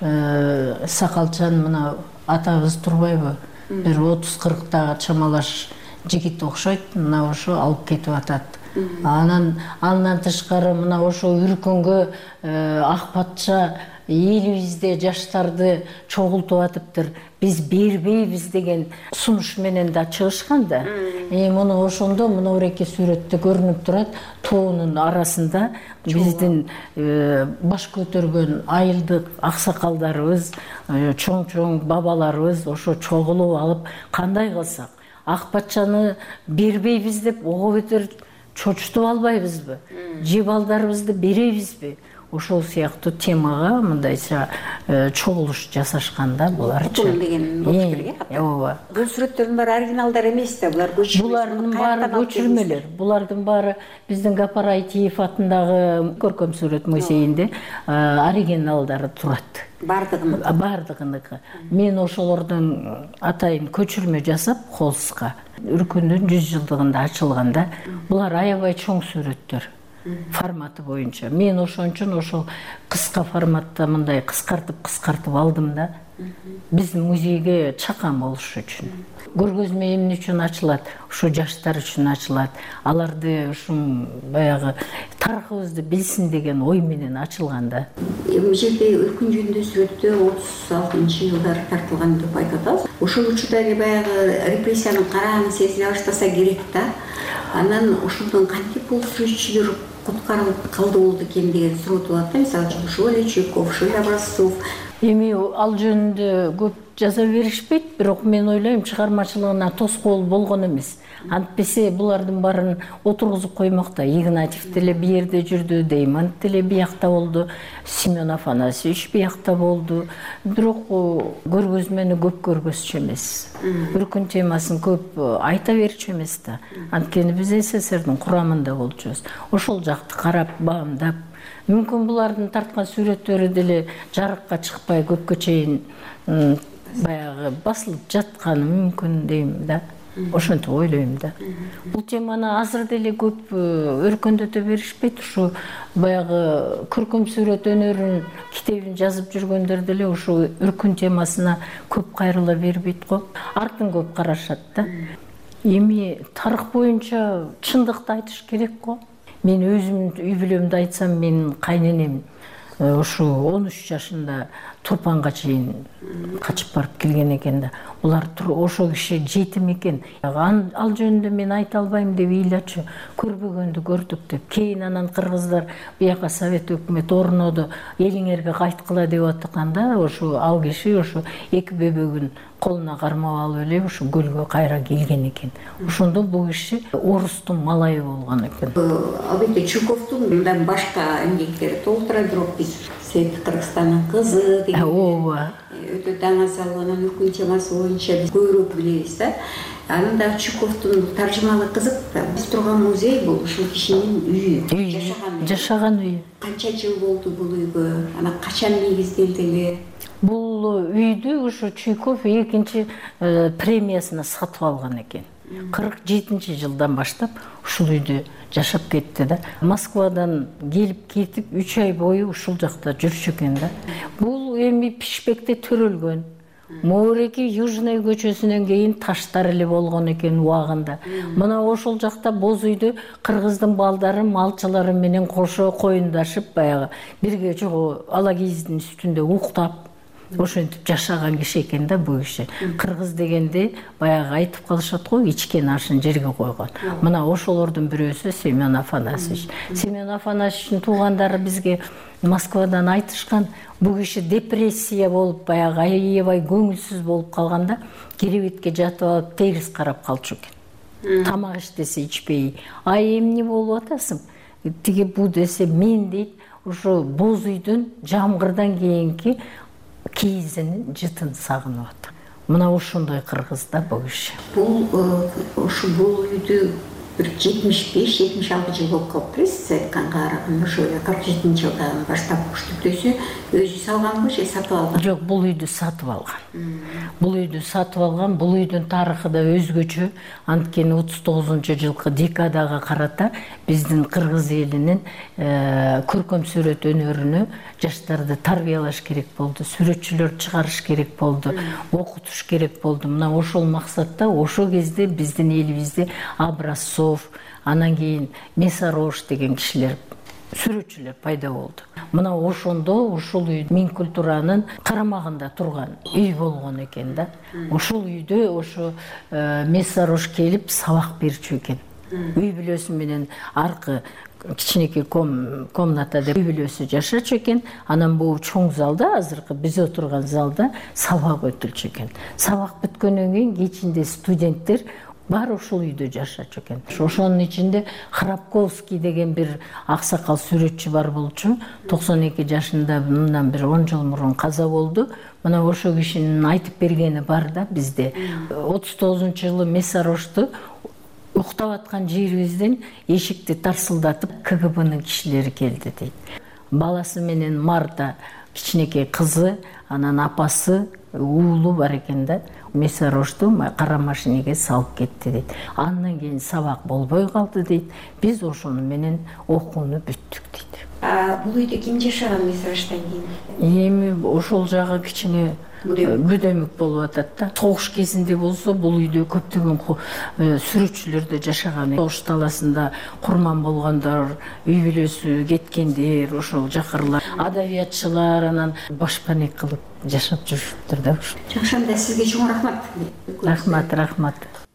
S20: Сакалчан мына атабыз турбайбы? Бир отуз кырктагы чамалаш жигит окшойт. Мына ошо алып кетип атат. Анан андан тышкары мына ошо өркүнгө ак патша элибизде жаштарды чогултуп атыптыр. Биз бербейбиз деген сунуш менен да чыгышкан да. Муну ошондо мына эки сүрөттө көрүнүп турат. Тоонун арасында биздин баш көтөргөн айылдык аксакалдарыбыз, чоң-чоң бабаларыбыз ошо чогулуп алып кандай кылсак ак патчаны бербейбиз деп ого бетер чочтуп албайбызбы? Же балдарыбызды беребизби? Ошол сыяктуу темага мындайча чогулуш жасашканда буларчы.
S19: Деген болуш керек.
S20: Ооба.
S19: Бул сүрөттөрдүн баары оригиналдар эмес да, булар көчүрмө.
S20: Булардын баары көчүрмөлөр. Булардын баары биздин Гапар Айтиев атындагы көркөм сүрөт музейинде оригиналдары турат.
S19: Бардыгыныкы.
S20: Бардыгыныкы. Мен ошолордун атайын көчүрмө жасап Холска өркүндүн жүз жылдыгында ачылганда булар аябай чоң сүрөттөр. Форматы боюнча. Мен ошон үчүн ошол кыска форматта мындай кыскартып-кыскартып алдым да. Биздин музейге чакан болуш үчүн. Көргөзмө эмне үчүн ачылат? Ошо жаштар үчүн ачылат. Аларды ушун баягы тарыхыбызды билсин деген ой менен ачылган да.
S19: Бул жерде өркүн жөнүндө сүрөттө отуз алтынчы жылдар тартылган деп айтып атабыз. Ошол учурда эле баягы репрессиянын карааңы сезиле баштаса керек да. Анан ошондон кантип бул сүрөтчүлөр куткарылып калды болду экен деген суроо туулат да. Мисалы үчүн ошол эле Чуйков, ошол эле Абрасов,
S20: эми ал жөнүндө көп жаза беришпейт, бирок мен ойлойм чыгармачылыгына тоскоол болгон эмес. Антпесе булардын баарын отургузуп коймокто. Игнатьев деле бу жерде жүрдү, Деймон деле биякта болду, Семен Афанасьевич биякта болду. Бирок көргөзмөнү көп көргөзчү эмес. Үркүн темасын көп айта берчү эмес да. Анткени биз СССРдин курамында болчубуз. Ошол жакты карап, баамдап, мүмкүн булардын тарткан сүрөттөрү деле жарыкка чыкпай көпкө чейин баягы басылып жатканы мүмкүн дейм да. Ошентип ойлойм да. Бул теманы азыр деле көп өркөндөтө беришпейт. Ушу баягы көркөм сүрөт өнөрүн китебин жазып жүргөндөр деле ушу үркүн темасына көп кайрыла бербейт го. Артын көп карашат да. Эми тарых боюнча чындыкты айтыш керек го. Мен өзүмдүн үй бүлөмдү айтсам, менин кайненем ушу он үч жашында Турпанга чейин качып барып келген экен да. Булар ошо киши жетим экен. Ал жөнүндө мен айта албайм деп ыйлачу. Көрбөгөндү көрдүк деп. Кийин анан кыргыздар бияка Совет өкмөтү орноду, элиңерге кайткыла деп атканда, ошо ал киши ошо эки бөбөгүн колуна кармап алып эле ушу көлгө кайра келген экен. Ошондо бул киши орустун малайы болгон экен.
S19: Албетте Чуковдун мындан башка эмгектери толтура, бирок биз Свет Кыргызстандын кызы деген өтө даңазалган үркүн темасы боюнча биз көбүрөөк билебиз да. Анан да Чуковдун таржымалы кызык да. Биз турган музей бул ушул кишинин үйү, жашаган
S20: жашаган үйү.
S19: Канча жыл болду бул үйгө? Анан качан негизделди эле?
S20: Бул үйдү ушу Чуйков экинчи премиясына сатып алган экен. кырк жетинчи жылдан баштап ушул үйдө жашап кетти да. Москвадан келип кетип үч ай бою ушул жакта жүрчү экен да. Бул эми Пишпекте төрөлгөн. Мореки Южный көчөсүнөн кийин таштар эле болгон экен убагында. Мына ошол жакта боз үйдө кыргыздын балдары, малчылары менен кошо коюндашып, баягы бирге жого ала кийиздин үстүндө уктап, ошентип жашаган киши экен да бул киши. Кыргыз дегенде баягы айтып калышат го, ичкен ашын жерге койгон. Мына ошолордун бирөөсү Семен Афанасьевич. Семен Афанасьевичтин туугандары бизге Москвадан айтышкан, бул киши депрессия болуп, баягы аябай көңүлсүз болуп калганда, керебетке жатып алып терис карап калчу экен. Тамак иштесе ичпей, ай эмне болуп атасың? Тиги бу десе, мен дейт, ушу боз үйдүн жамгырдан кийинки кийизинин жытын сагынып атат. Мына ошондой кыргыз да бул киши.
S19: Бул ушу бул үйдү бир жетимиш беш жетимиш алты жыл болуп калыптыр, Светканга караганда. Ошо кырк жетинчи жылдан баштап уштүктөсү өзү салганбы же сатып алган?
S20: Жок, бул үйдү сатып алган. Бул үйдү сатып алган. Бул үйдүн тарыхы да өзгөчө. Анткени отуз тогузунчу жылкы декадага карата биздин кыргыз элинин көркөм сүрөт өнөрүнө жаштарды тарбиялаш керек болду, сүрөтчүлөр чыгарыш керек болду, окутуш керек болду. Мына ошол максатта ошол кезде биздин элибизде Образцов, анан кийин Месарош деген кишилер, сүрөтчүлөр пайда болду. Мына ошондо ушул үй Минкультуранын карамагында турган үй болгон экен да. Ушул үйдө ошо Месарош келип сабак берчү экен. Үй бүлөсү менен аркы кичинекей комнатада үй бүлөсү жашачу экен. Анан бул чоң залда, азыркы биз отурган залда сабак өтүлчү экен. Сабак бүткөндөн кийин кечинде студенттер бар ушул үйдө жашачу экен. Ошонун ичинде Храпковский деген бир аксакал сүрөтчү бар болчу. токсон эки жашында, мындан бир он жыл мурун каза болду. Мына ошол кишинин айтып бергени бар да бизде. отуз тогузунчу жылы Месарошту уктап аткан жерибизден эшикти тарсылдатып КГБнын кишилери келди дейт. Баласы менен Марта, кичинекей кызы, анан апасы, уулу бар экен да. Месарошту кара машинеге салып кетти дейт. Андан кийин сабак болбой калды дейт. Биз ошону менен окууну бүттүк дейт.
S19: А бул үйдө ким жашаган Месароштон кийин?
S20: Эми ошол жагы кичине бүдөмүк болуп атат да. Согуш кезинде болсо бул үйдө көптөгөн сүрөтчүлөр да жашаган. Согуш таласында курман болгондор, үй бүлөсү кеткендер, ошол жакырлар, адабиятчылар анан башпаник кылып жашап жүрүптүр да.
S19: Жакшы, анда сизге чоң рахмат.
S20: Рахмат, рахмат.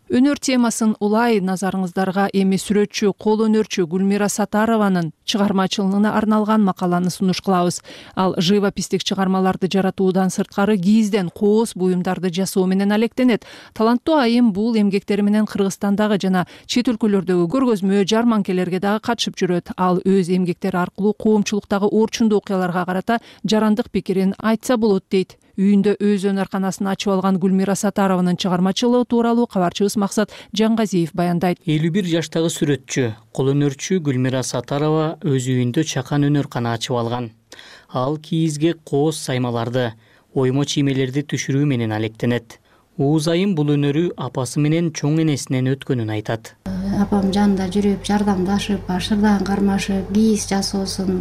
S1: Өнөр темасын улай назарыңыздарга эми сүрөтчү, кол өнөрчү Гүлмира Сатарованын чыгармачылыгына арналган макаланы сунуш кылабыз. Ал живопистик чыгармаларды жаратуудан сырткары кийизден кооз буюмдарды жасоо менен алектенет. Таланттуу айым бул эмгектери менен Кыргызстандагы жана чет өлкөлөрдөгү көргөзмө, жарманкелерге дагы катышып жүрөт. Ал өз эмгектери аркылуу коомчулуктагы орчундуу окуяларга карата жарандык пикирин айтса болот дейт. Үйүндө өз өнөрканасын ачып алган Гүлмира Сатарованын чыгармачылыгы тууралуу кабарчыбыз Максат Жангазиев баяндайт.
S21: элүү бир жаштагы сүрөтчү, кол өнөрчү Гүлмира Сатарова өз үйүндө чакан өнөркана ачып алган. Ал кийизге кооз саймаларды, оймо чиймелерди түшүрүү менен алектенет. Ууз айым бул өнөрү апасы менен чоң энесинен өткөнүн айтат.
S22: Апам жанында жүрүп, жардамдашып, ашырдан кармашып, кийиз жасоосун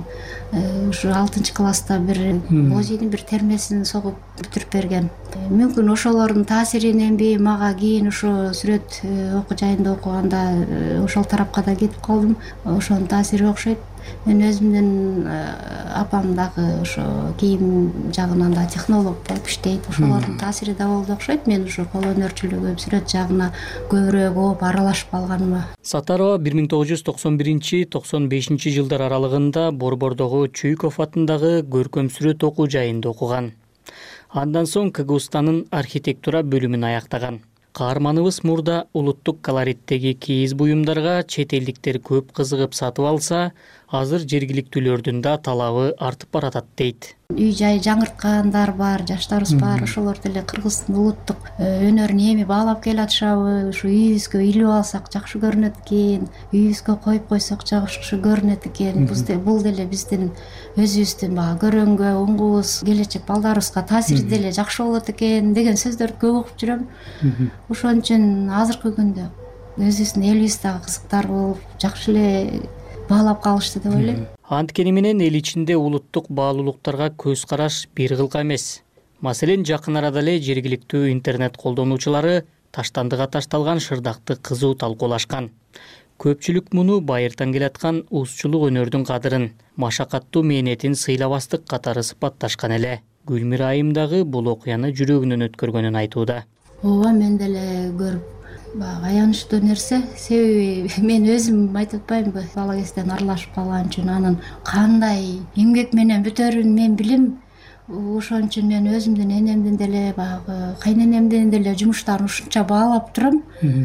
S22: ушу алтынчы класста бир музейдин бир термесин согуп бүтүрүп берген. Мүмкүн ошолордун таасириненби мага кийин ошо сүрөт окуу жайында окуганда ошол тарапка да кетип калдым. Ошонун таасири окшойт. Мен өзүмдүн апам дагы ошо кийим жагынан да технолог болуп иштейт. Ошолордун таасири да болду окшойт. Мен ошо кол өнөрчүлүгү, сүрөт жагына көбүрөөк ооп аралашып калганыма.
S21: Сатарова бир миң тогуз жүз токсон биринчи — токсон бешинчи жылдар аралыгында Борбордогу Чуйков атындагы көркөм сүрөт окуу жайында окуган. Андан соң Кыргызстандын архитектура бөлүмүн аяктаган. Каарманыбыз мурда улуттук колориттеги кийиз буюмдарга чет элдиктер көп кызыгып сатып алса, азыр жергиликтүүлөрдүн да талабы артып баратат дейт.
S22: Үй жай жаңырткандар бар, жаштарыбыз бар, ошолор деле Кыргыздын улуттук өнөрүн эми баалап келатышабы, ушу үйүбүзгө илип алсак жакшы көрүнөт экен, үйүбүзгө коюп койсок жакшы көрүнөт экен. Бул деле биздин өзүбүздүн бага көрөнгө, уңгубуз, келечек балдарыбызга таасири деле жакшы болот экен деген сөздөрдү көп угуп жүрөм. Ошон үчүн азыркы күндө өзүбүздүн элибиз дагы кызыктар болуп, жакшы эле баалап калышты деп ойлойм.
S21: Анткени менен эл ичинде улуттук баалуулуктарга көз караш бир кылка эмес. Маселен, жакын арада эле жергиликтүү интернет колдонуучулары таштандыга ташталган шырдакты кызуу талкуулашкан. Көпчүлүк муну байыртан келаткан узчулук өнөрдүн кадырын, машакаттуу мээнетин сыйлабастык катары сыпатташкан эле. Гүлмира айым дагы бул окуяны жүрөгүнөн өткөргөнүн айтууда.
S22: Ооба, мен деле көрүп аянычтуу нерсе. Себеби мен өзүм айтып атпаймынбы, бала кезден аралашып калган үчүн анын кандай эмгек менен бүтөрүн мен билем. Ошон үчүн мен өзүмдүн энемдин деле, баягы кайненемдин деле жумуштарын ушунча баалап турам.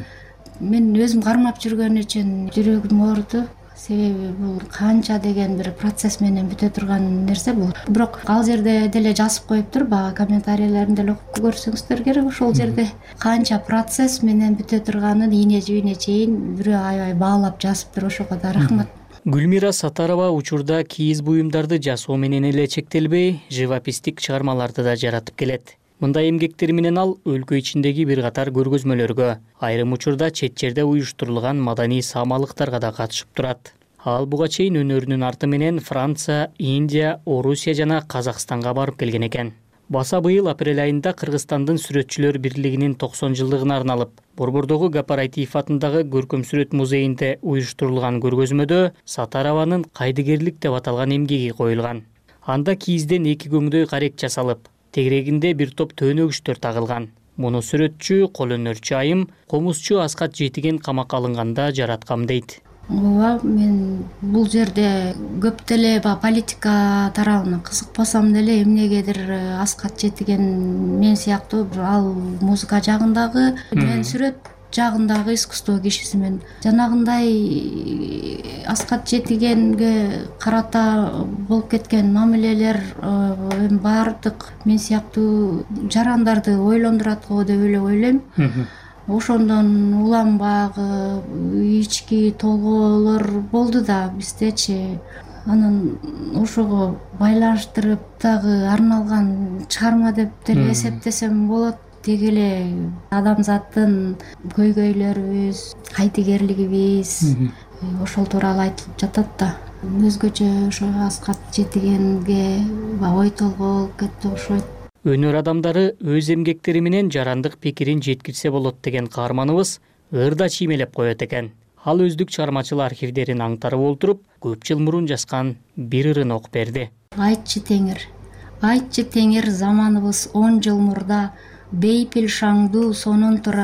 S22: Мен өзүм кармап жүргөн үчүн жүрөгүм ооруду. Себеби бул канча деген бир процесс менен бүтө турган нерсе бул. Бирок ал жерде деле жазып коюптур, бага комментарийлерин деле окуп көрсөңүздөр керек. Ошол жерде канча процесс менен бүтө турганын ийне жибине чейин бирөө аябай баалап жазыптыр. Ошого да рахмат.
S21: Гүлмира Сатарова учурда кийиз буюмдарды жасоо менен эле чектелбей, живопистик чыгармаларды да жаратып келет. Мындай эмгектери менен ал өлкө ичиндеги бир катар көргөзмөлөргө, айрым учурда чет жерде уюштурулган маданий саамалыктарга да катышып турат. Ал буга чейин өнөрүнүн арты менен Франция, Индия, Орусия жана Казакстанга барып келген экен. Баса быйыл апрель айында Кыргызстандын сүрөтчүлөр бирлигинин токсон жылдыгына арналып, Борбордогу Гапарайтиев атындагы көркөм сүрөт музейинде уюштурулган көргөзмөдө Сатарованын кайдыгерлик деп аталган эмгеги коюлган. Анда кийизден эки көңдөй карек жасалып, тегерегинде бир топ төөнөгүчтөр тагылган. Муну сүрөтчү, кол өнөрчү айым комузчу Аскат Жетиген камакка алынганда жараткам дейт.
S22: Ооба, мен бул жерде көп деле политика тарабына кызыкпасам деле эмнегедир Аскат Жетиген мен сыяктуу ал музыка жагындагы, мен сүрөт жагындагы искусство кишисимин. Жанагындай Аскат Жетигенге карата болуп кеткен мамилелер баардык мен сыяктуу жарандарды ойлондурат го деп эле ойлойм. Ошондон улам багы ички толгоолор болду да биздечи. Анан ошого байланыштырып дагы арналган чыгарма деп деле эсептесем болот. Деги эле адамзаттын көйгөйлөрүбүз, кайдыгерлигибиз ошол тууралуу айтылып жатат да. Өзгөчө ошо Аскат Жетигенге ой толгоо болуп кетти окшойт.
S21: Өнөр адамдары өз эмгектери менен жарандык пикирин жеткирсе болот деген каарманыбыз ырда чиймелеп коет экен. Ал өздүк чыгармачыл архивдерин аңтарып олтуруп, көп жыл мурун жазган бир ырын окуп берди.
S22: Айтчы теңир, айтчы теңир, заманыбыз он жыл мурда, бейпил шаңдуу сонун тура,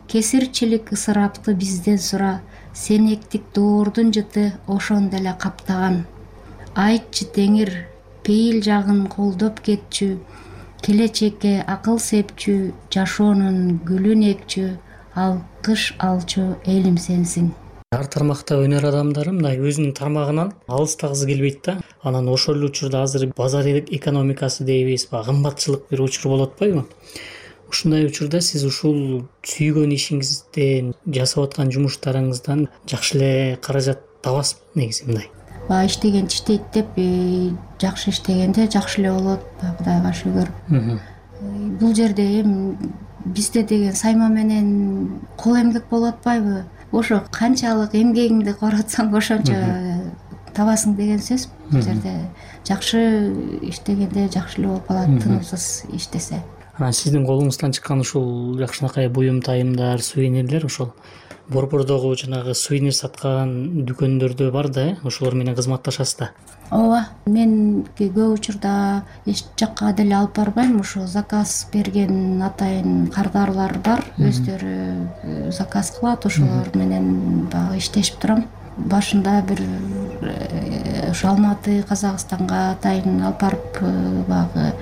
S22: кесирчилик ысырапты бизден сура, сенектик доордун жыты ошондо эле каптаган. Айтчы теңир, пейил жагын колдоп кетчү, келечекке акыл сепчү, жашоонун гүлүн экчү, ал кыш алчу элим сенсиң.
S21: Ар тармакта өнөр адамдары мындай өзүнүн тармагынан алыстагысы келбейт да. Анан ошол эле учурда азыр базар экономикасы дейбиз, баягы кымбатчылык бир учур болуп атпайбы? Ушундай учурда сиз ушул сүйгөн ишиңизден, жасап аткан жумуштарыңыздан жакшы эле каражат табасызбы негизи мындай?
S22: Баягы иштеген иштейт деп, жакшы иштегенде жакшы эле болот, Кудайга шүгүр. Бул жерде эми бизде деген сайма менен кол эмгек болуп атпайбы? Ошо канчалык эмгегиңди коротсоң ошончо табасың деген сөз. Бул жерде жакшы иштегенде жакшы эле болуп калат, тынымсыз иштесе.
S21: Анан сиздин колуңуздан чыккан ушул жакшынакай буюм тайымдар, сувенирлер ошол борбордогу жанагы сувенир саткан дүкөндөрдө бар да, ошолор менен кызматташасыз да.
S22: Ооба, мен көп учурда эч жакка деле алып барбайм, ошо заказ берген атайын кардарлар бар, өздөрү заказ кылат, ошолор менен баягы иштешип турам. Башында бир ошо Алматы, Казакстанга атайын алып барып, баягы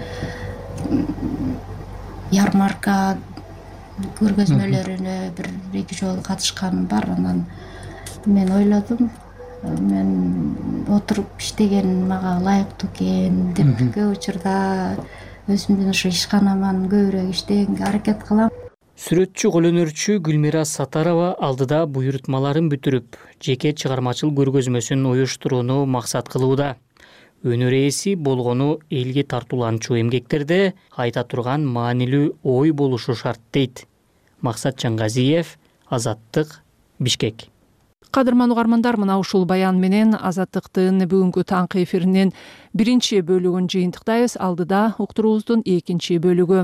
S22: ярмарка көргөзмөлөрүнө бир эки жолу катышканым бар. Анан мен ойлодум, мен отуруп иштеген мага ылайыктуу экен деп, көп учурда өзүмдүн ошо ишканаман көбүрөөк иштегенге аракет кылам.
S21: Сүрөтчү, колөнөрчү Гүлмира Сатарова алдыда буйрутмаларын бүтүрүп, жеке чыгармачыл көргөзмөсүн уюштурууну максат кылууда. Өнөр ээси болгону элге тартууланчу эмгектерде айта турган маанилүү ой болушу шарт дейт. Максат Жаңгазиев, Азаттык, Бишкек.
S1: Кадырман угармандар, мына ушул баян менен Азаттыктын бүгүнкү таңкы эфиринин биринчи бөлүгүн жыйынтыктайбыз. Алдыда уктуруубуздун экинчи бөлүгү.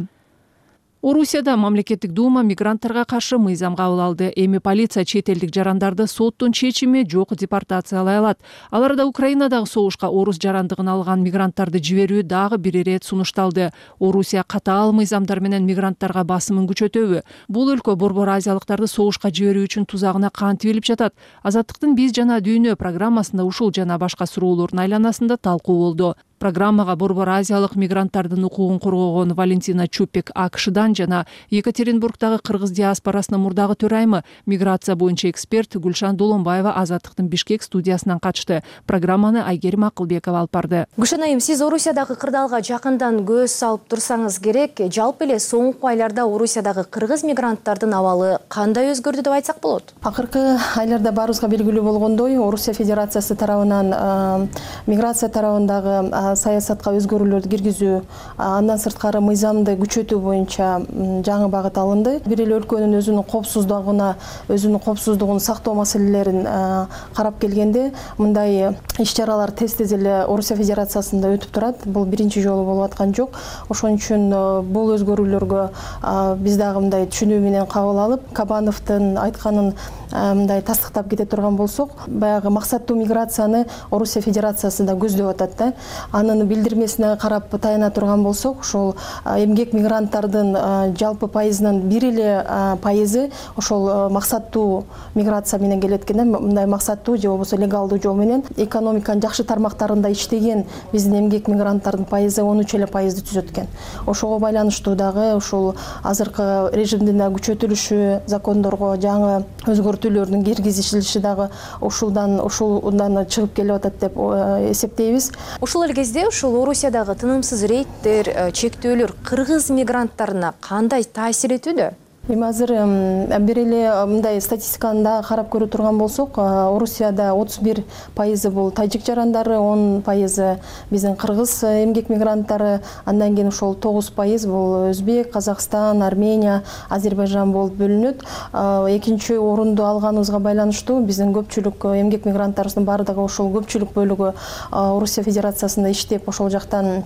S1: Орусияда мамлекеттик дума мигранттарга каршы мыйзам кабыл алды. Эми полиция чет элдик жарандарды соттун чечими жок депортациялай алат. Аларда Украинадагы согушка орус жарандыгын алган мигранттарды жиберүү дагы бир ирет сунушталды. Орусия катаал мыйзамдар менен мигранттарга басымын күчөтөбү? Бул өлкө борбор азиялыктарды согушка жиберүү үчүн тузагына кантип илип жатат? Азаттыктын биз жана дүйнө программасында ушул жана башка суроолордун айланасында талкуу болду. Программага борбор азиялык мигранттардын укугун коргогон Валентина Чупик АКШдан жана Екатеринбургдагы кыргыз диаспорасынын мурдагы төрайымы, миграция боюнча эксперт Гүлшан Долонбаева Азаттыктын Бишкек студиясынан катышты. Программаны Айгерим Акылбекова алып барды.
S13: Гүлшан айым, сиз Орусиядагы кырдаалга жакындан көз салып турсаңыз керек. Жалпы эле соңку айларда Орусиядагы кыргыз мигранттардын абалы кандай өзгөрдү деп айтсак болот?
S2: Акыркы айларда баарыбызга белгилүү болгондой, Орусия Федерациясы тарабынан миграция тарабындагы саясатка өзгөрүүлөрдү киргизүү, андан сырткары мыйзамды күчөтүү боюнча жаңы багыт алынды. Бир эле өлкөнүн өзүнүн коопсуздугуна, өзүнүн коопсуздугун сактоо маселелерин карап келгенде, мындай иш-чаралар тез-тез эле Орусия Федерациясында өтүп турат. Бул биринчи жолу болуп аткан жок. Ошон үчүн бул өзгөрүүлөргө биз дагы мындай түшүнүү менен кабыл алып, Кабановдун айтканын мындай тастыктап кете турган болсок, баягы максаттуу миграцияны Орусия Федерациясында көздөп атат да. Анын билдирмесине карап таяна турган болсок, ошол эмгек мигранттардын жалпы пайызынын бир эле пайызы ошол максаттуу миграция менен келет экен. Мындай максаттуу же болбосо легалдуу жол менен экономиканын жакшы тармактарында иштеген биздин эмгек мигранттардын пайызы он үч эле пайызды түзөт экен. Ошого байланыштуу дагы ошол азыркы режимдин күчөтүлүшү, закондорго жаңы өзгөртүүлөрдүн киргизилиши дагы ушулдан ушулдан чыгып келип атат деп эсептейбиз.
S13: Ушул эле кезде ушул Орусиядагы тынымсыз рейдтер, чектөөлөр кыргыз мигранттарына кандай таасир этүүдө?
S2: Эми азыр бир эле мындай статистиканы да карап көрө турган болсок, Орусияда отуз бир пайызы бул тажик жарандары, он пайызы биздин кыргыз эмгек мигранттары, андан кийин ошол тогуз пайыз бул Өзбек, Казакстан, Армения, Азербайжан болуп бөлүнөт. Экинчи орунду алганыбызга байланыштуу биздин көпчүлүк эмгек мигранттарыбыздын баардыгы ошол көпчүлүк бөлүгү Орусия Федерациясында иштеп, ошол жактан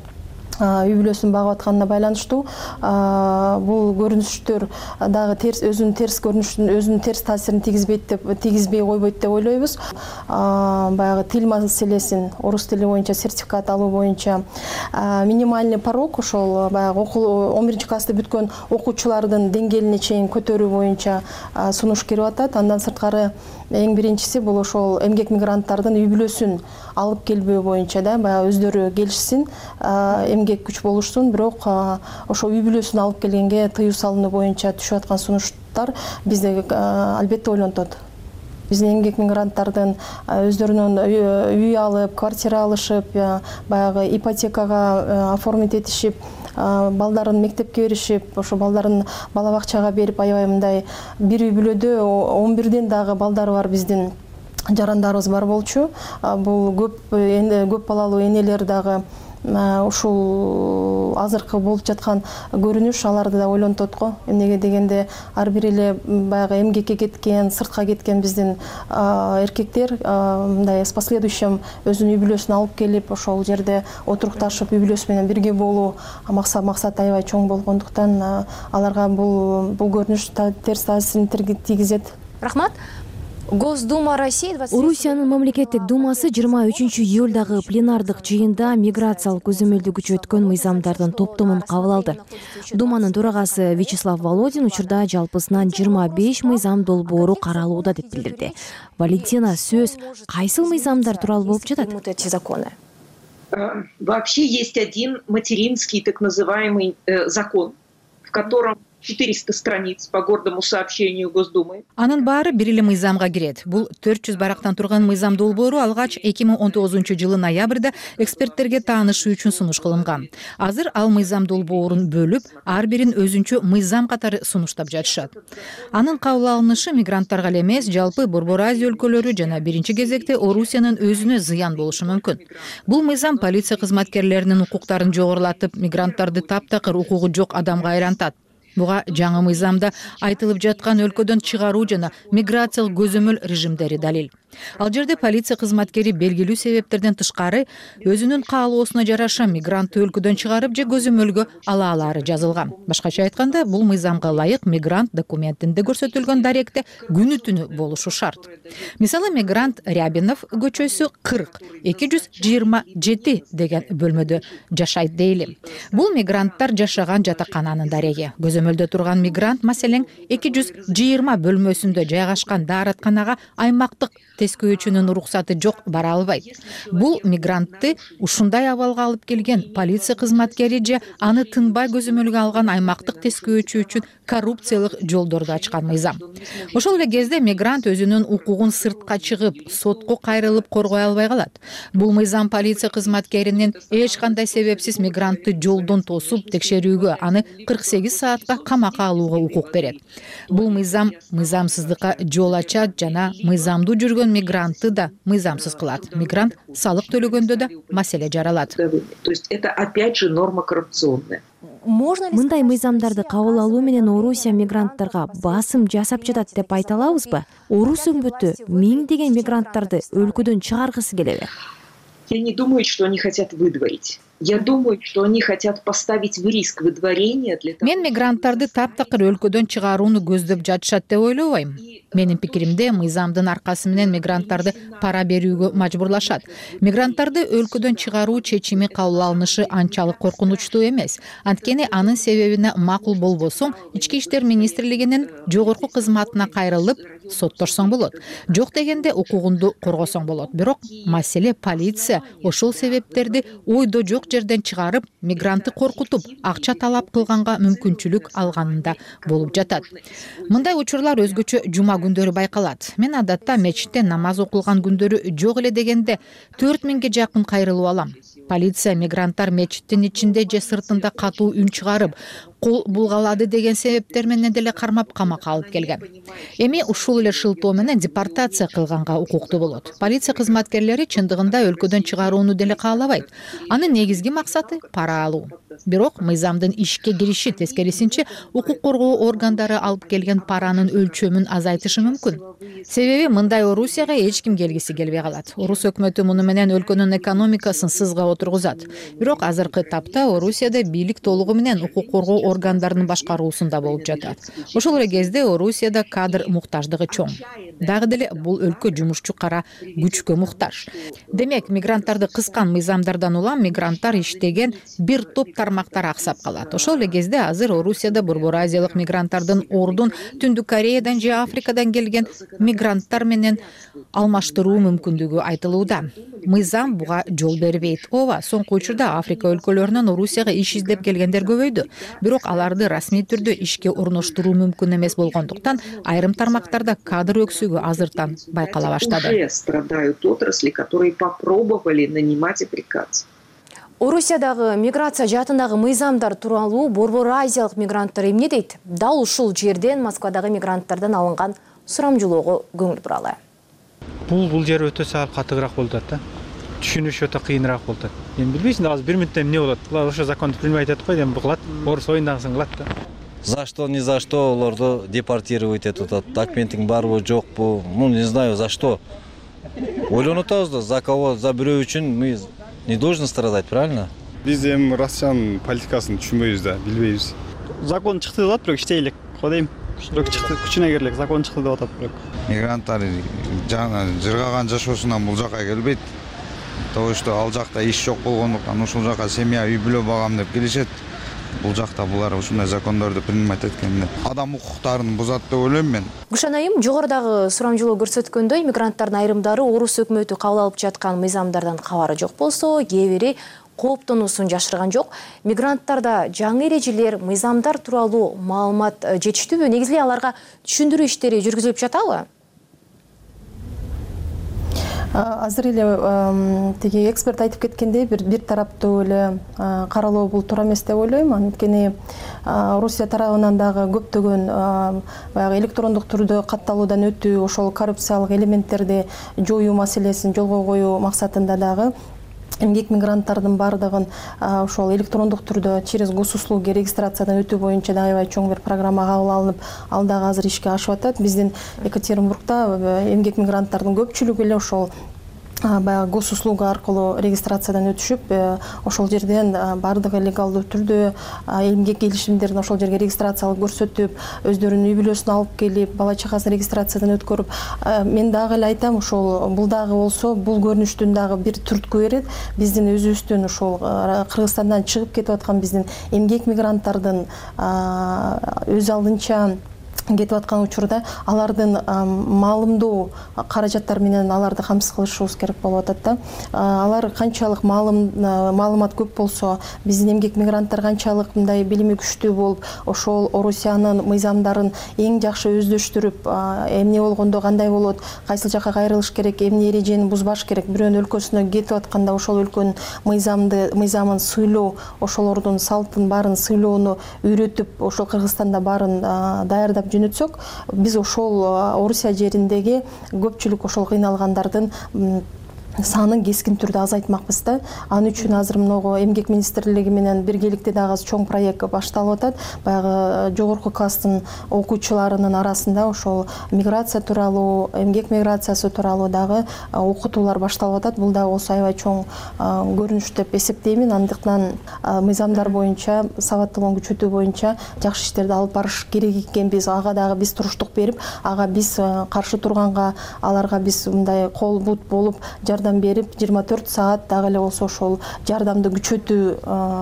S2: үй бүлөсүн багып атканына байланыштуу бул көрүнүштөр дагы терс өзүнүн терс көрүнүшүн өзүнүн терс таасирин тийгизбейт деп тийгизбей койбойт деп ойлойбуз. Баягы тил маселесин орус тили боюнча сертификат алуу боюнча минимальный порог ошол баягы окуу он биринчи классты бүткөн окуучулардын деңгээлине чейин көтөрүү боюнча сунуш кирип атат. Андан сырткары эң биринчиси бул ошол эмгек мигранттардын үй бүлөсүн алып келбөө боюнча да баягы өздөрү келишсин, эмгек күч болушсун, бирок ошо үй бүлөсүн алып келгенге тыюу салынуу боюнча түшүп аткан сунуштар бизди албетте ойлонтот. Биздин эмгек мигранттардын өздөрүнүн үй алып, квартира алышып, баягы ипотекага оформить этишип, балдарын мектепке беришип, ошо балдарын бала бакчага берип, аябай мындай бир үй бүлөдө он бирден дагы балдары бар биздин жарандарыбыз бар болчу. Бул көп көп балалуу энелер дагы ушул азыркы болуп жаткан көрүнүш аларды да ойлонтот го. Эмнеге дегенде ар бир эле баягы эмгекке кеткен, сыртка кеткен биздин эркектер мындай с последующим өзүнүн үй бүлөсүн алып келип, ошол жерде отурукташып, үй бүлөсү менен бирге болуу максат максат аябай чоң болгондуктан аларга бул бул көрүнүш терс таасирин тийгизет.
S13: Рахмат. Госдума России Орусиянын мамлекеттик думасы жыйырма үчүнчү июлдагы пленардык жыйында миграциялык көзөмөлдү күчөткөн мыйзамдардын топтомун кабыл алды. Думанын төрагасы Вячеслав Володин учурда жалпысынан жыйырма беш мыйзам долбоору каралууда деп билдирди. Валентина, сөз кайсыл мыйзамдар тууралуу болуп жатат?
S12: Вообще есть один материнский так называемый закон, в котором четыреста страниц по гордому сообщению Госдумы.
S5: Анын баары бир эле мыйзамга кирет. Бул төрт жүз барактан турган мыйзам долбоору алгач эки миң он тогузунчу жылы ноябрда эксперттерге таанышуу үчүн сунуш кылынган. Азыр ал мыйзам долбоорун бөлүп, ар бирин өзүнчө мыйзам катары сунуштап жатышат. Анын кабыл алынышы мигранттарга эле эмес, жалпы Борбор Азия өлкөлөрү жана биринчи кезекте Орусиянын өзүнө зыян болушу мүмкүн. Бул мыйзам полиция кызматкерлеринин укуктарын жогорулатып, мигранттарды таптакыр укугу жок адамга айлантат. Буга жаңы мыйзамда айтылып жаткан өлкөдөн чыгаруу жана миграциялык көзөмөл режимдери далил. Ал жерде полиция кызматкери белгилүү себептерден тышкары өзүнүн каалоосуна жараша мигрантты өлкөдөн чыгарып же көзөмөлгө ала алары жазылган. Башкача айтканда, бул мыйзамга ылайык мигрант документинде көрсөтүлгөн даректе күнү түнү болушу шарт. Мисалы, мигрант Рябинов көчөсү кырк эки жүз жыйырма жети деген бөлмөдө жашайт дейли. Бул мигранттар жашаган жатакананын дареги. Көзөмөлдө турган мигрант маселен эки жүз жыйырма бөлмөсүндө жайгашкан дааратканага аймактык тескөөчүнүн уруксаты жок бара албайт. Бул мигрантты ушундай абалга алып келген полиция кызматкери же аны тынбай көзөмөлгө алган аймактык тескөөчү үчүн коррупциялык жолдорду ачкан мыйзам. Ошол эле кезде мигрант өзүнүн укугун сыртка чыгып, сотко кайрылып коргой албай калат. Бул мыйзам полиция кызматкеринин эч кандай себепсиз мигрантты жолдон тосуп текшерүүгө, аны кырк сегиз саатка камакка алууга укук берет. Бул мыйзам мыйзамсыздыкка жол ачат жана мыйзамдуу жүргөн мигрантты да мыйзамсыз кылат. Мигрант салык төлөгөндө да маселе жаралат.
S12: То есть это опять же норма коррупционная.
S13: Мындай мыйзамдарды кабыл алуу менен Орусия мигранттарга басым жасап жатат деп айта алабызбы? Орус өңбөтү миңдеген мигранттарды өлкөдөн чыгаргысы келеби?
S12: Я не думаю, что они хотят выдворить. Я думаю, что они хотят поставить в риск выдворения для того.
S5: Мен мигранттарды таптакыр өлкөдөн чыгарууну көздөп жатышат деп ойлобойм. Менин пикиримде, мыйзамдын аркасы менен мигранттарды пара берүүгө мажбурлашат. Мигранттарды өлкөдөн чыгаруу чечими кабыл алынышы анчалык коркунучтуу эмес. Анткени анын себебине макул болбосоң, Ички иштер министрлигинин жогорку кызматына кайрылып, соттошсоң болот. Жок дегенде укугунду коргосоң болот. Бирок маселе полиция ошол себептерди ойдо жок жерден чыгарып, мигрантты коркутуп, акча талап кылганга мүмкүнчүлүк алганында болуп жатат. Мындай учурлар өзгөчө жума күндөрү байкалат. Мен адатта мечитте намаз окулган күндөрү жок эле дегенде төрт миңге жакын кайрылуу алам. Полиция мигранттар мечиттин ичинде же сыртында катуу үн чыгарып, кол булгалады деген себептер менен деле кармап камакка алып келген. Эми ушул эле шылтоо менен депортация кылганга укуктуу болот. Полиция кызматкерлери чындыгында өлкөдөн чыгарууну деле каалабайт. Анын негизги максаты пара алуу. Бирок мыйзамдын ишке кириши тескерисинче укук коргоо органдары алып келген паранын өлчөмүн азайтышы мүмкүн. Себеби мындай Орусияга эч ким келгиси келбей калат. Орус өкмөтү муну менен өлкөнүн экономикасын сызга отургузат. Бирок азыркы тапта Орусияда бийлик толугу менен укук коргоо органдарынын башкаруусунда болуп жатат. Ошол эле кезде Орусияда кадр муктаждыгы чоң. Дагы деле бул өлкө жумушчу кара күчкө муктаж. Демек, мигранттарды кыскан мыйзамдардан улам мигранттар иштеген бир топ тармактар аксап калат. Ошол эле кезде азыр Орусияда Борбор Азиялык мигранттардын ордун Түндүк Кореядан же Африкадан келген мигранттар менен алмаштыруу мүмкүндүгү айтылууда. Мыйзам буга жол бербейт. Ооба, соңку учурда Африка өлкөлөрүнөн Орусияга иш издеп келгендер көбөйдү. Бирок аларды расмий түрдө ишке орноштуруу мүмкүн эмес болгондуктан айрым тармактарда кадр өксүгү азыртан байкала баштады.
S12: Уже страдают отрасли, которые попробовали нанимать африканцев.
S13: Орусиядагы миграция жаатындагы мыйзамдар тууралуу Борбор Азиялык мигранттар эмне дейт? Дал ушул жерден Москвадагы мигранттардан алынган сурамжылоого көңүл буралы.
S3: Бул бул жер өтө саал катыгыраак болуп атат да. Түшүнүш өтө кыйыныраак болуп атат. Эми билбейсиң, азыр бир мүнөттө эмне болот? Булар ошо законду билбей айтат го, эми кылат. Орус оюндагысын кылат да.
S6: За что, ни за что олорду депортировать этут атат. Документиң барбы, жокпу? Ну, не знаю, за что. Ойлонуп атабыз да, за кого, за бирөө үчүн мы не должны страдать, правильно?
S23: Биз эми Россиянын политикасын түшүнбөйбүз да, билбейбиз.
S3: Закон чыкты деп атат, бирок иштейлик. Кодейм. Бирок чыкты, күчүнө кирлик, закон чыкты деп атат бирок.
S24: Мигранттар жана жыргаган жашоосунан бул жака келбейт. То что ал жакта иш жок болгондуктан ушул жака семья, үй бүлө багам деп келишет. Бул жакта булар ушундай закондорду принимать эткенде адам укуктарын бузат деп ойлойм мен.
S13: Гүлшан айым, жогорудагы сурамжылоо көрсөткөндөй, мигранттардын айрымдары Орус өкмөтү кабыл алып жаткан мыйзамдардан кабары жок болсо, кээ бири кооптонуусун жашырган жок. Мигранттарда жаңы эрежелер, мыйзамдар тууралуу маалымат жетиштүүбү? Негизи аларга түшүндүрүү иштери жүргүзүлүп жатабы?
S2: Азыр эле тиги эксперт айтып кеткендей, бир бир тараптуу эле каралоо бул туура эмес деп ойлойм. Анткени Орусия тарабынан дагы көптөгөн баягы электрондук түрдө катталуудан өтүү, ошол коррупциялык элементтерди жоюу маселесин жолго коюу максатында дагы эмгек мигранттардын бардыгын ошол электрондук түрдө через госуслуги регистрациядан өтүү боюнча дагы аябай чоң бир программа кабыл алынып, ал дагы азыр ишке ашып атат. Биздин Екатеринбургда эмгек мигранттардын көпчүлүгү эле ошол баягы госуслуга аркылуу регистрациядан өтүшүп, ошол жерден бардыгы легалдуу түрдө эмгек келишимдерин ошол жерге регистрациялык көрсөтүп, өздөрүнүн үй бүлөсүн алып келип, бала чакасын регистрациядан өткөрүп, мен дагы эле айтам, ошол бул дагы болсо, бул көрүнүштүн дагы бир түрткү берет. Биздин өзүбүздүн ошол Кыргызстандан чыгып кетип аткан биздин эмгек мигранттардын өз алдынча кетип аткан учурда алардын маалымдоо каражаттары менен аларды камсыз кылышыбыз керек болуп атат да. Алар канчалык маалымат көп болсо, биздин эмгек мигранттар канчалык мындай билими күчтүү болуп, ошол Орусиянын мыйзамдарын эң жакшы өздөштүрүп, эмне болгондо кандай болот, кайсыл жакка кайрылыш керек, эмне эрежени бузбаш керек, бирөөнүн өлкөсүнө кетип атканда ошол өлкөнүн мыйзамды, мыйзамын сыйлоо, ошолордун салтын баарын сыйлоону үйрөтүп, ошол Кыргызстанда баарын даярдап жөнөтсөк, биз ошол Орусия жериндеги көпчүлүк ошол кыйналгандардын санын кескин түрдө азайтмакпыз да. Ал үчүн азыр многу эмгек министрлиги менен биргеликте дагы чоң проект башталып атат. Баягы жогорку класстын окуучуларынын арасында ошол миграция тууралуу, эмгек миграциясы тууралуу дагы окутуулар башталып атат. Бул дагы болсо аябай чоң көрүнүш деп эсептеймин. Андыктан мыйзамдар боюнча, сабаттуулугун күчөтүү боюнча жакшы иштерди алып барыш керек экенбиз. Ага дагы биз туруштук берип, ага биз каршы турганга, аларга биз мындай кол бут болуп жардам берип, жыйырма төрт саат дагы эле болсо ошол жардамды күчөтүү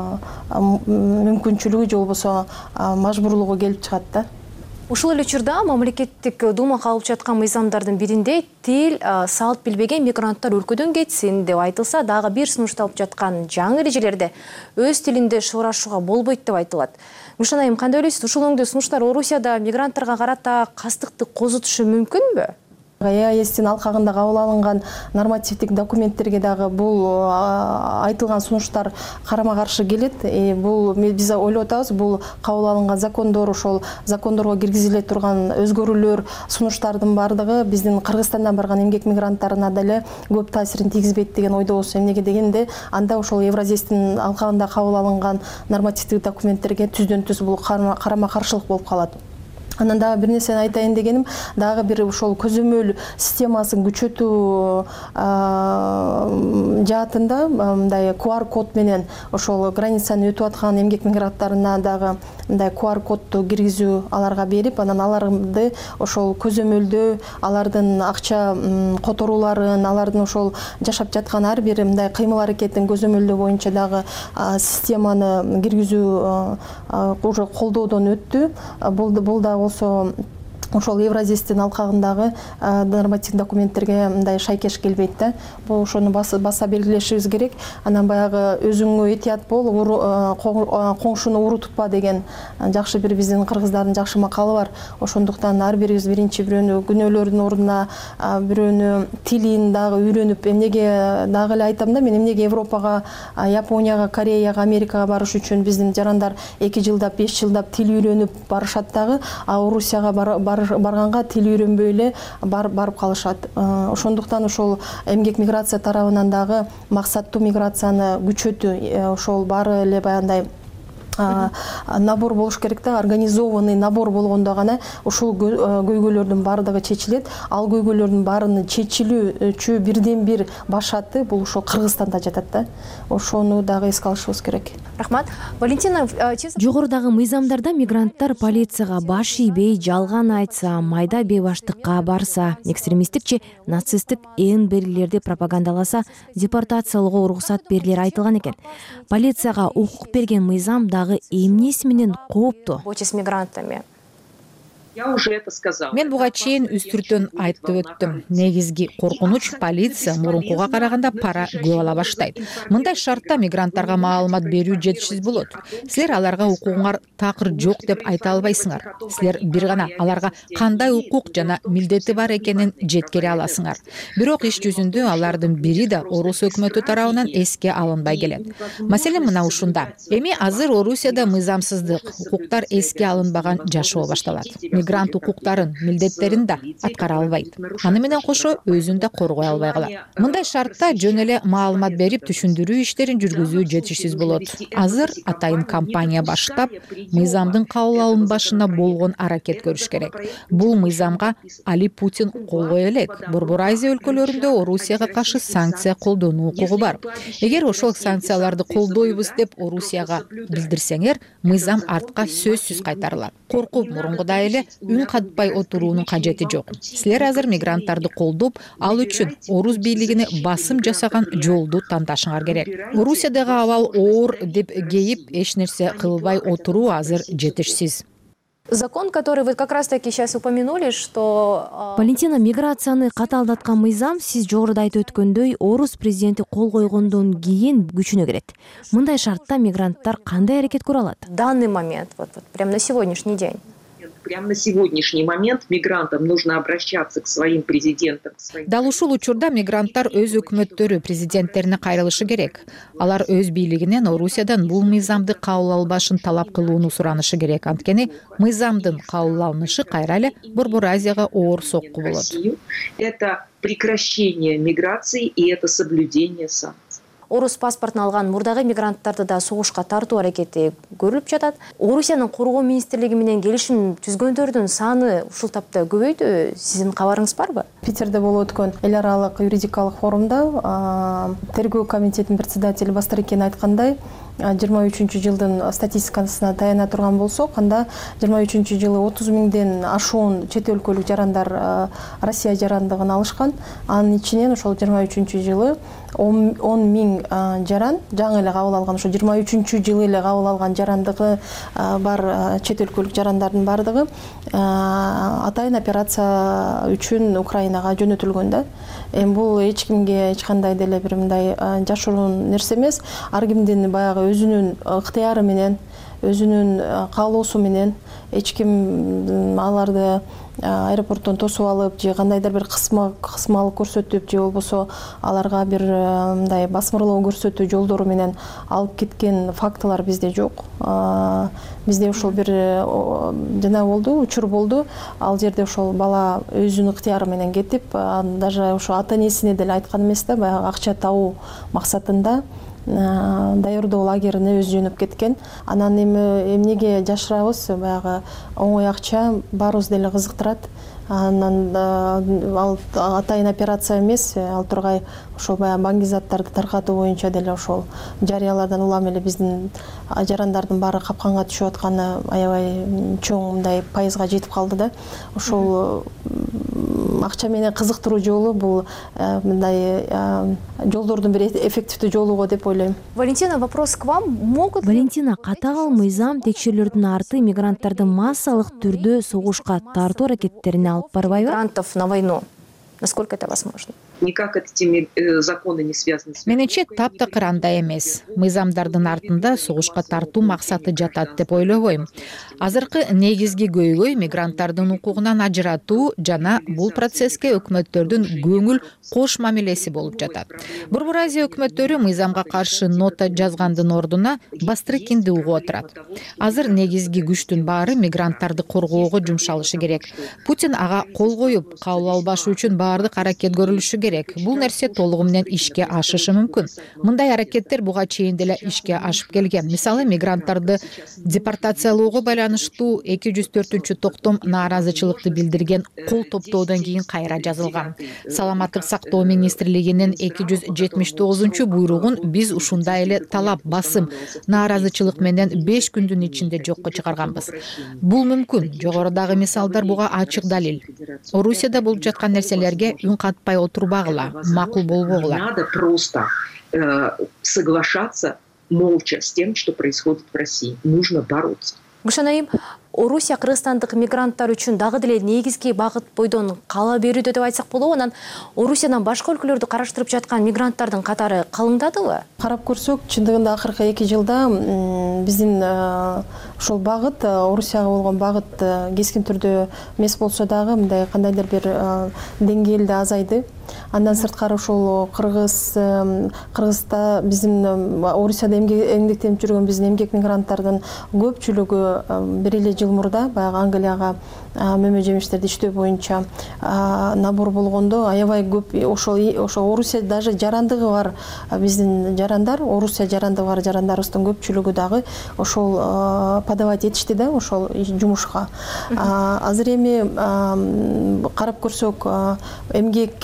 S2: мүмкүнчүлүгү же болбосо мажбурлугу келип чыгат да.
S13: Ушул эле учурда мамлекеттик дума кабыл жаткан мыйзамдардын биринде тил, салт билбеген мигранттар өлкөдөн кетсин деп айтылса, дагы бир сунушталып жаткан жаңы эрежелерде өз тилинде сурашууга болбойт деп айтылат. Гүлшан айым, кандай ойлойсуз? Ушул өңдө сунуштар Орусияда мигранттарга карата кастыкты козутушу мүмкүнбү?
S2: эастин алкагында кабыл алынган нормативдик документтерге дагы бул айтылган сунуштар карама каршы келет. Бул биз ойлоп атабыз, бул кабыл алынган закондор, ошол закондорго киргизиле турган өзгөрүүлөр, сунуштардын бардыгы биздин Кыргызстандан барган эмгек мигранттарына деле көп таасирин тийгизбейт деген ойдобуз. Эмнеге дегенде, анда ошол Евразиялык алкагында кабыл алынган нормативдик документтерге түздөн түз бул карама каршылык болуп калат. Анан дагы бир нерсени айтайын дегеним, дагы бир ошол көзөмөл системасын күчөтүү жаатында мындай ку ар код менен ошол границаны өтүп аткан эмгек мигранттарына дагы мындай ку ар кодду киргизүү аларга берип, анан аларды ошол көзөмөлдөө, алардын акча которууларын, алардын ошол жашап жаткан ар бир мындай кыймыл аракетин көзөмөлдөө боюнча дагы системаны киргизүү уже колдоодон өттү. Бул бул да болсо ошол Евразиялык алкагындагы нормативдик документтерге мындай шайкеш келбейт да. Бул ошону баса белгилешибиз керек. Анан баягы өзүңө этият бол, коңшуну уру тутпа деген жакшы бир биздин кыргыздардын жакшы макалы бар. Ошондуктан ар бирибиз биринчи бирөөнү күнөөлөрдүн ордуна бирөөнү тилин дагы үйрөнүп, эмнеге дагы эле айтам да, мен эмнеге Европага, Японияга, Кореяга, Америкага барыш үчүн биздин жарандар эки жылдап, беш жылдап тил үйрөнүп барышат дагы, а Орусияга барганга тил үйрөнбөй эле барып калышат. Ошондуктан ошол эмгек миграция тарабынан дагы максаттуу миграцияны күчөтүү, ошол баары эле баягындай набор болуш керек да, организованный набор болгондо гана ушул көйгөйлөрдүн баардыгы чечилет. Ал көйгөйлөрдүн баарынын чечилүүчү бирден бир башаты бул ошол Кыргызстанда жатат да. Ошону дагы эске алышыбыз керек.
S13: Рахмат. Валентина, жогорудагы мыйзамдарда мигранттар полицияга баш ийбей, жалган айтса, майда бейбаштыкка барса, экстремисттик же нацисттик эн берилерди пропагандаласа, депортациялоого уруксат берилери айтылган экен. Полицияга укук берген мыйзам дагы эмнеси менен кооптуу? С мигрантами.
S5: Мен буга чейин үстүртөн айтып өттүм. Негизги коркунуч полиция мурункуга караганда пара көп ала баштайт. Мындай шартта мигранттарга маалымат берүү жетишсиз болот. Силер аларга укугуңар такыр жок деп айта албайсыңар. Силер бир гана аларга кандай укук жана милдети бар экенин жеткире аласыңар. Бирок иш жүзүндө алардын бири да Орус өкмөтү тарабынан эске алынбай келет. Маселе мына ушунда. Эми азыр Орусияда мыйзамсыздык, укуктар эске алынбаган жашоо башталат. Мигрант укуктарын, милдеттерин да аткара албайт. Аны менен кошо өзүн да коргой албай калат. Мындай шартта жөн эле маалымат берип түшүндүрүү иштерин жүргүзүү жетишсиз болот. Азыр атайын компания баштап, мыйзамдын кабыл алынбашына болгон аракет көрүш керек. Бул мыйзамга Али Путин кол кое элек. Борбор Азия өлкөлөрүндө Орусияга каршы санкция колдонуу укугу бар. Эгер ошол санкцияларды колдойбуз деп Орусияга билдирсеңер, мыйзам артка сөзсүз кайтарылат. Коркуп мурункудай эле үн катпай отуруунун кажети жок. Силер азыр мигранттарды колдоп, ал үчүн Орус бийлигине басым жасаган жолду тандашыңар керек. Орусиядагы абал оор деп кейип, эч нерсе кылбай отуруу азыр жетишсиз.
S13: Закон, который вы как раз-таки сейчас упомянули, что... Валентина, миграцияны каталдаткан мыйзам сиз жогоруда айтып өткөндөй Орус президенти кол койгондон кийин күчүнө кирет. Мындай шартта мигранттар кандай аракет көрө алат? В данный момент, вот, вот прямо на сегодняшний день.
S12: Прямо на сегодняшний момент мигрантам нужно обращаться к своим президентам.
S5: Дал ушул учурда мигранттар өз өкмөттөрү, президенттерине кайрылышы керек. Алар өз бийлигинен Орусиядан бул мыйзамды кабыл албашын талап кылууну суранышы керек. Анткени мыйзамдын кабыл алынышы кайра эле Борбор Азияга оор сокку болот.
S12: Это прекращение миграции и это соблюдение санкций.
S13: Орус паспортун алган мурдагы мигранттарды да согушка тартуу аракети көрүлүп жатат. Орусиянын коргоо министрлиги менен келишим түзгөндөрдүн саны ушул тапта көбөйдү. Сиздин кабарыңыз барбы?
S2: Питерде болуп өткөн эл аралык юридикалык форумда тергөө комитетинин председатели Бастрыкин айткандай, жыйырма үчүнчү жылдын статистикасына таяна турган болсок, анда жыйырма үчүнчү жылы отуз миңден ашуун чет өлкөлүк жарандар Россия жарандыгын алышкан. Анын ичинен ошол жыйырма үчүнчү жылы он миң жаран жаңы эле кабыл алган, ошо жыйырма үчүнчү жылы эле кабыл алган жарандыгы бар чет өлкөлүк жарандардын бардыгы атайын операция үчүн Украинага жөнөтүлгөн да. Эми бул эч кимге эч кандай деле бир мындай жашыруун нерсе эмес. Ар кимдин баягы өзүнүн ыктыяры менен, өзүнүн каалоосу менен эч ким аларды аэропорттон тосуп алып же кандайдыр бир кысмалык көрсөтүп же болбосо аларга бир мындай басмырлоо көрсөтүү жолдору менен алып кеткен фактылар бизде жок. Бизде ошол бир жана болду, учур болду. Ал жерде ошол бала өзүнүн ыктыяры менен кетип, даже ошо ата энесине деле айткан эмес да, баягы акча табуу максатында даярдоо лагерине өзү жөнөп кеткен. Анан эми эмнеге жашырабыз? Баягы оңой акча баарыбыз деле кызыктырат. Анан ал атайын операция эмес, ал тургай ошол баягы баңгизаттарды таркатуу боюнча деле ошол жарыялардан улам эле биздин жарандардын баары капканга түшүп атканы аябай чоң мындай пайызга жетип калды да. Ошол акча менен кызыктыруу жолу бул мындай жолдордун бир эффективдүү жолу го деп ойлойм.
S22: Валентина, вопрос к вам. Могут
S13: Валентина, катагал мыйзам текшерүүлөрдүн арты мигранттарды массалык түрдө согушка тартуу аракеттерине алып барбайбы?
S22: Мигрантов на войну. Насколько это возможно?
S12: Никак эти законы не связаны с...
S5: Менимче таптакыр андай эмес. Мыйзамдардын артында согушка тартуу максаты жатат деп ойлобойм. Азыркы негизги көйгөй мигранттардын укугунан ажыратуу жана бул процесске өкмөттөрдүн көңүл кош мамилеси болуп жатат. Борбор Азия өкмөттөрү мыйзамга каршы нота жазгандын ордуна Бастрыкинди угуп отурат. Азыр негизги күчтүн баары мигранттарды коргоого жумшалышы керек. Путин ага кол коюп, кабыл албашы үчүн баардык аракет көрүлүшү керек. Бул нерсе толугу менен ишке ашышы мүмкүн. Мындай аракеттер буга чейин деле ишке ашып келген. Мисалы, мигранттарды депортациялоого байланыштуу эки жүз төртүнчү токтом нааразычылыкты билдирген кол топтоодон кийин кайра жазылган. Саламаттык сактоо министрлигинин эки жүз жетимиш тогузунчу буйругун биз ушундай эле талап, басым, нааразычылык менен беш күндүн ичинде жокко чыгарганбыз. Бул мүмкүн. Жогорудагы мисалдар буга ачык далил. Орусияда болуп жаткан нерселерге үн катпай отурбагыла, макул болбогула.
S12: Надо просто э, соглашаться молча с тем, что происходит в России. Нужно бороться.
S22: Гүлшан айым, Орусия кыргызстандык мигранттар үчүн дагы деле негизги багыт бойдон кала берүүдө деп айтсак болобу. Анан Орусиядан башка өлкөлөрдү караштырып жаткан мигранттардын катары калыңдадыбы?
S2: Карап көрсөк, чындыгында акыркы эки жылда биздин ошол багыт, Орусияга болгон багыт кескин түрдө эмес болсо дагы мындай кандайдыр бир деңгээлде азайды. Андан сырткары ошол Кыргыз Кыргызда биздин Орусияда эмгектенип жүргөн биздин эмгек мигранттардын көпчүлүгү бир эле жыл мурда баягы Англияга мөмө жемиштерди иштөө боюнча набор болгондо аябай көп ошол ошол Орусия даже жарандыгы бар биздин жарандар, Орусия жарандыгы бар жарандарыбыздын көпчүлүгү дагы ошол подавать этишти да ошол жумушка. Азыр эми карап көрсөк, эмгек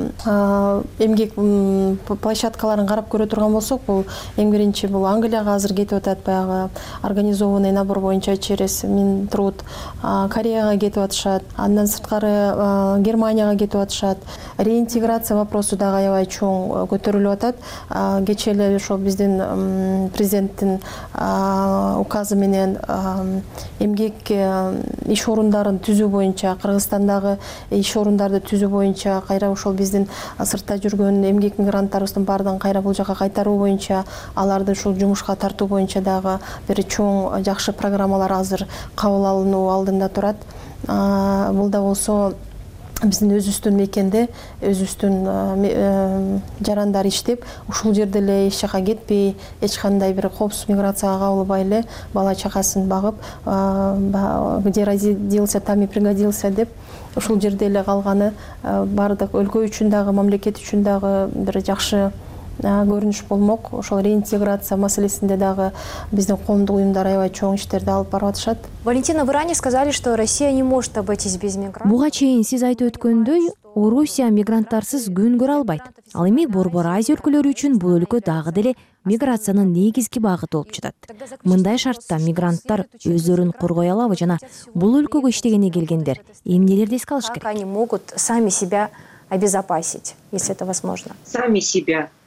S2: эмгек площадкаларын карап көрө турган болсок, бул эң биринчи бул Англияга азыр кетип атат, баягы организованный набор боюнча через Минтруд, Кореяга кетип атышат, андан сырткары Германияга кетип атышат. Реинтеграция вопросу дагы аябай чоң көтөрүлүп атат. Кечээ эле ошол биздин президенттин указы менен эмгек иш орундарын түзүү боюнча, Кыргызстандагы иш орундарды түзүү боюнча, кайра ошол биздин сыртта жүргөн эмгек мигранттарыбыздын баардыгын кайра бул жака кайтаруу боюнча, аларды ушул жумушка тартуу боюнча дагы бир чоң жакшы программалар азыр кабыл алынуу алдында турат. Бул да болсо биздин өзүбүздүн мекенде өзүбүздүн жарандар иштеп, ушул жерде эле эч жака кетпей, эч кандай бир коопсуз миграцияга кабылбай эле бала чакасын багып, где родился, там и пригодился деп ушул жерде эле калганы баардык өлкө үчүн дагы, мамлекет үчүн дагы бир жакшы көрүнүш болмок. Ошол реинтеграция маселесинде дагы биздин коомдук уюмдар аябай чоң иштерди алып барып атышат.
S22: Валентина, вы ранее сказали, что Россия не может обойтись без мигрантов.
S13: Буга чейин сиз айтып өткөндөй, Орусия мигранттарсыз күн көрө албайт. Ал эми Борбор Азия өлкөлөрү үчүн бул өлкө дагы деле миграциянын негизги багыты болуп жатат. Мындай шартта мигранттар өздөрүн коргой алабы жана бул өлкөгө иштегени келгендер эмнелерди эске алыш керек?
S22: Как они могут сами себя обезопасить, если это возможно?
S12: Сами себя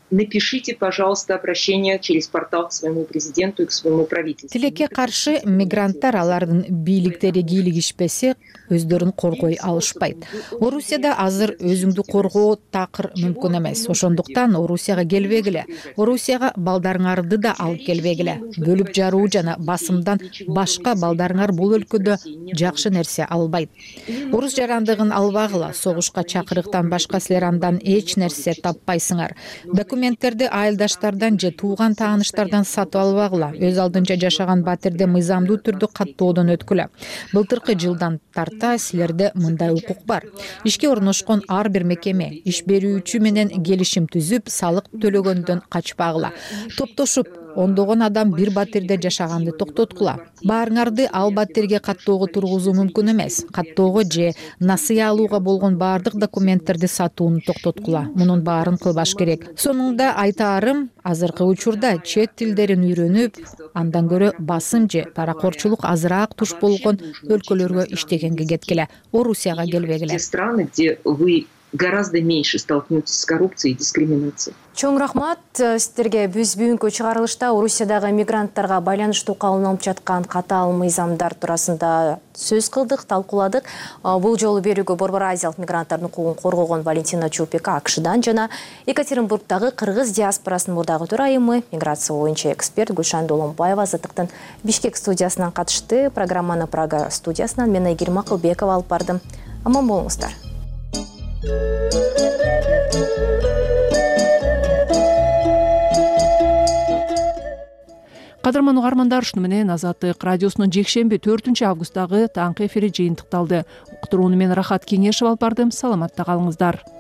S12: напишите, пожалуйста, обращение через портал к своему президенту и к своему правительству.
S5: Тилекке каршы мигранттар алардын бийликтери кийлигишпесе өздөрүн коргой алышпайт. Орусияда азыр өзүңдү коргоо такыр мүмкүн эмес. Ошондуктан Орусияга келбегиле. Орусияга балдарыңарды да алып келбегиле. Бөлүп жаруу жана басымдан башка балдарыңар бул өлкөдө жакшы нерсе албайт. Орус жарандыгын албагыла. Согушка чакырыктан башка силер андан эч нерсе таппайсыңар. Документтерди айылдаштардан же тууган тааныштардан сатып албагыла. Өз алдынча жашаган батирде мыйзамдуу түрдө каттоодон өткүлө. Былтыркы жылдан тарта силерде мындай укук бар. Ишке орношкон ар бир мекеме иш берүүчү менен келишим түзүп, салык төлөгөндөн качпагыла. Топтошуп ондогон адам бир батирде жашаганды токтоткула. Баарыңарды ал батирге каттоого тургузуу мүмкүн эмес. Каттоого же насыя алууга болгон баардык документтерди сатууну токтоткула. Мунун баарын кылбаш керек. Сонунда айтаарым, азыркы учурда чет тилдерин үйрөнүп, андан көрө басым же паракорчулук азыраак туш болгон өлкөлөргө иштегенге кеткиле. Орусияга келбегиле.
S12: Те страны, где вы гораздо меньше столкнетесь с коррупцией и дискриминацией.
S13: Чоң рахмат сиздерге. Биз бүгүнкү чыгарылышта Орусиядагы мигранттарга байланыштуу кабыл алынып жаткан катаал мыйзамдар туурасында сөз кылдык, талкууладык. Бул жолу берүүгө Борбор Азиялык мигранттардын укугун коргогон Валентина Чупека АКШдан жана Екатеринбургдагы кыргыз диаспорасынын мурдагы төрайымы, миграция боюнча эксперт Гүлшан Доломбаева Азаттыктын Бишкек студиясынан катышты. Программаны Прага студиясынан мен Айгерим Акылбекова алып бардым. Аман болуңуздар.
S1: Кадырман угармандар, ушуну менен Азаттык радиосунун жекшемби төртүнчү августдагы таңкы эфири жыйынтыкталды. Уктурууну мен Рахат Кеңешев алып бардым. Саламатта калыңыздар.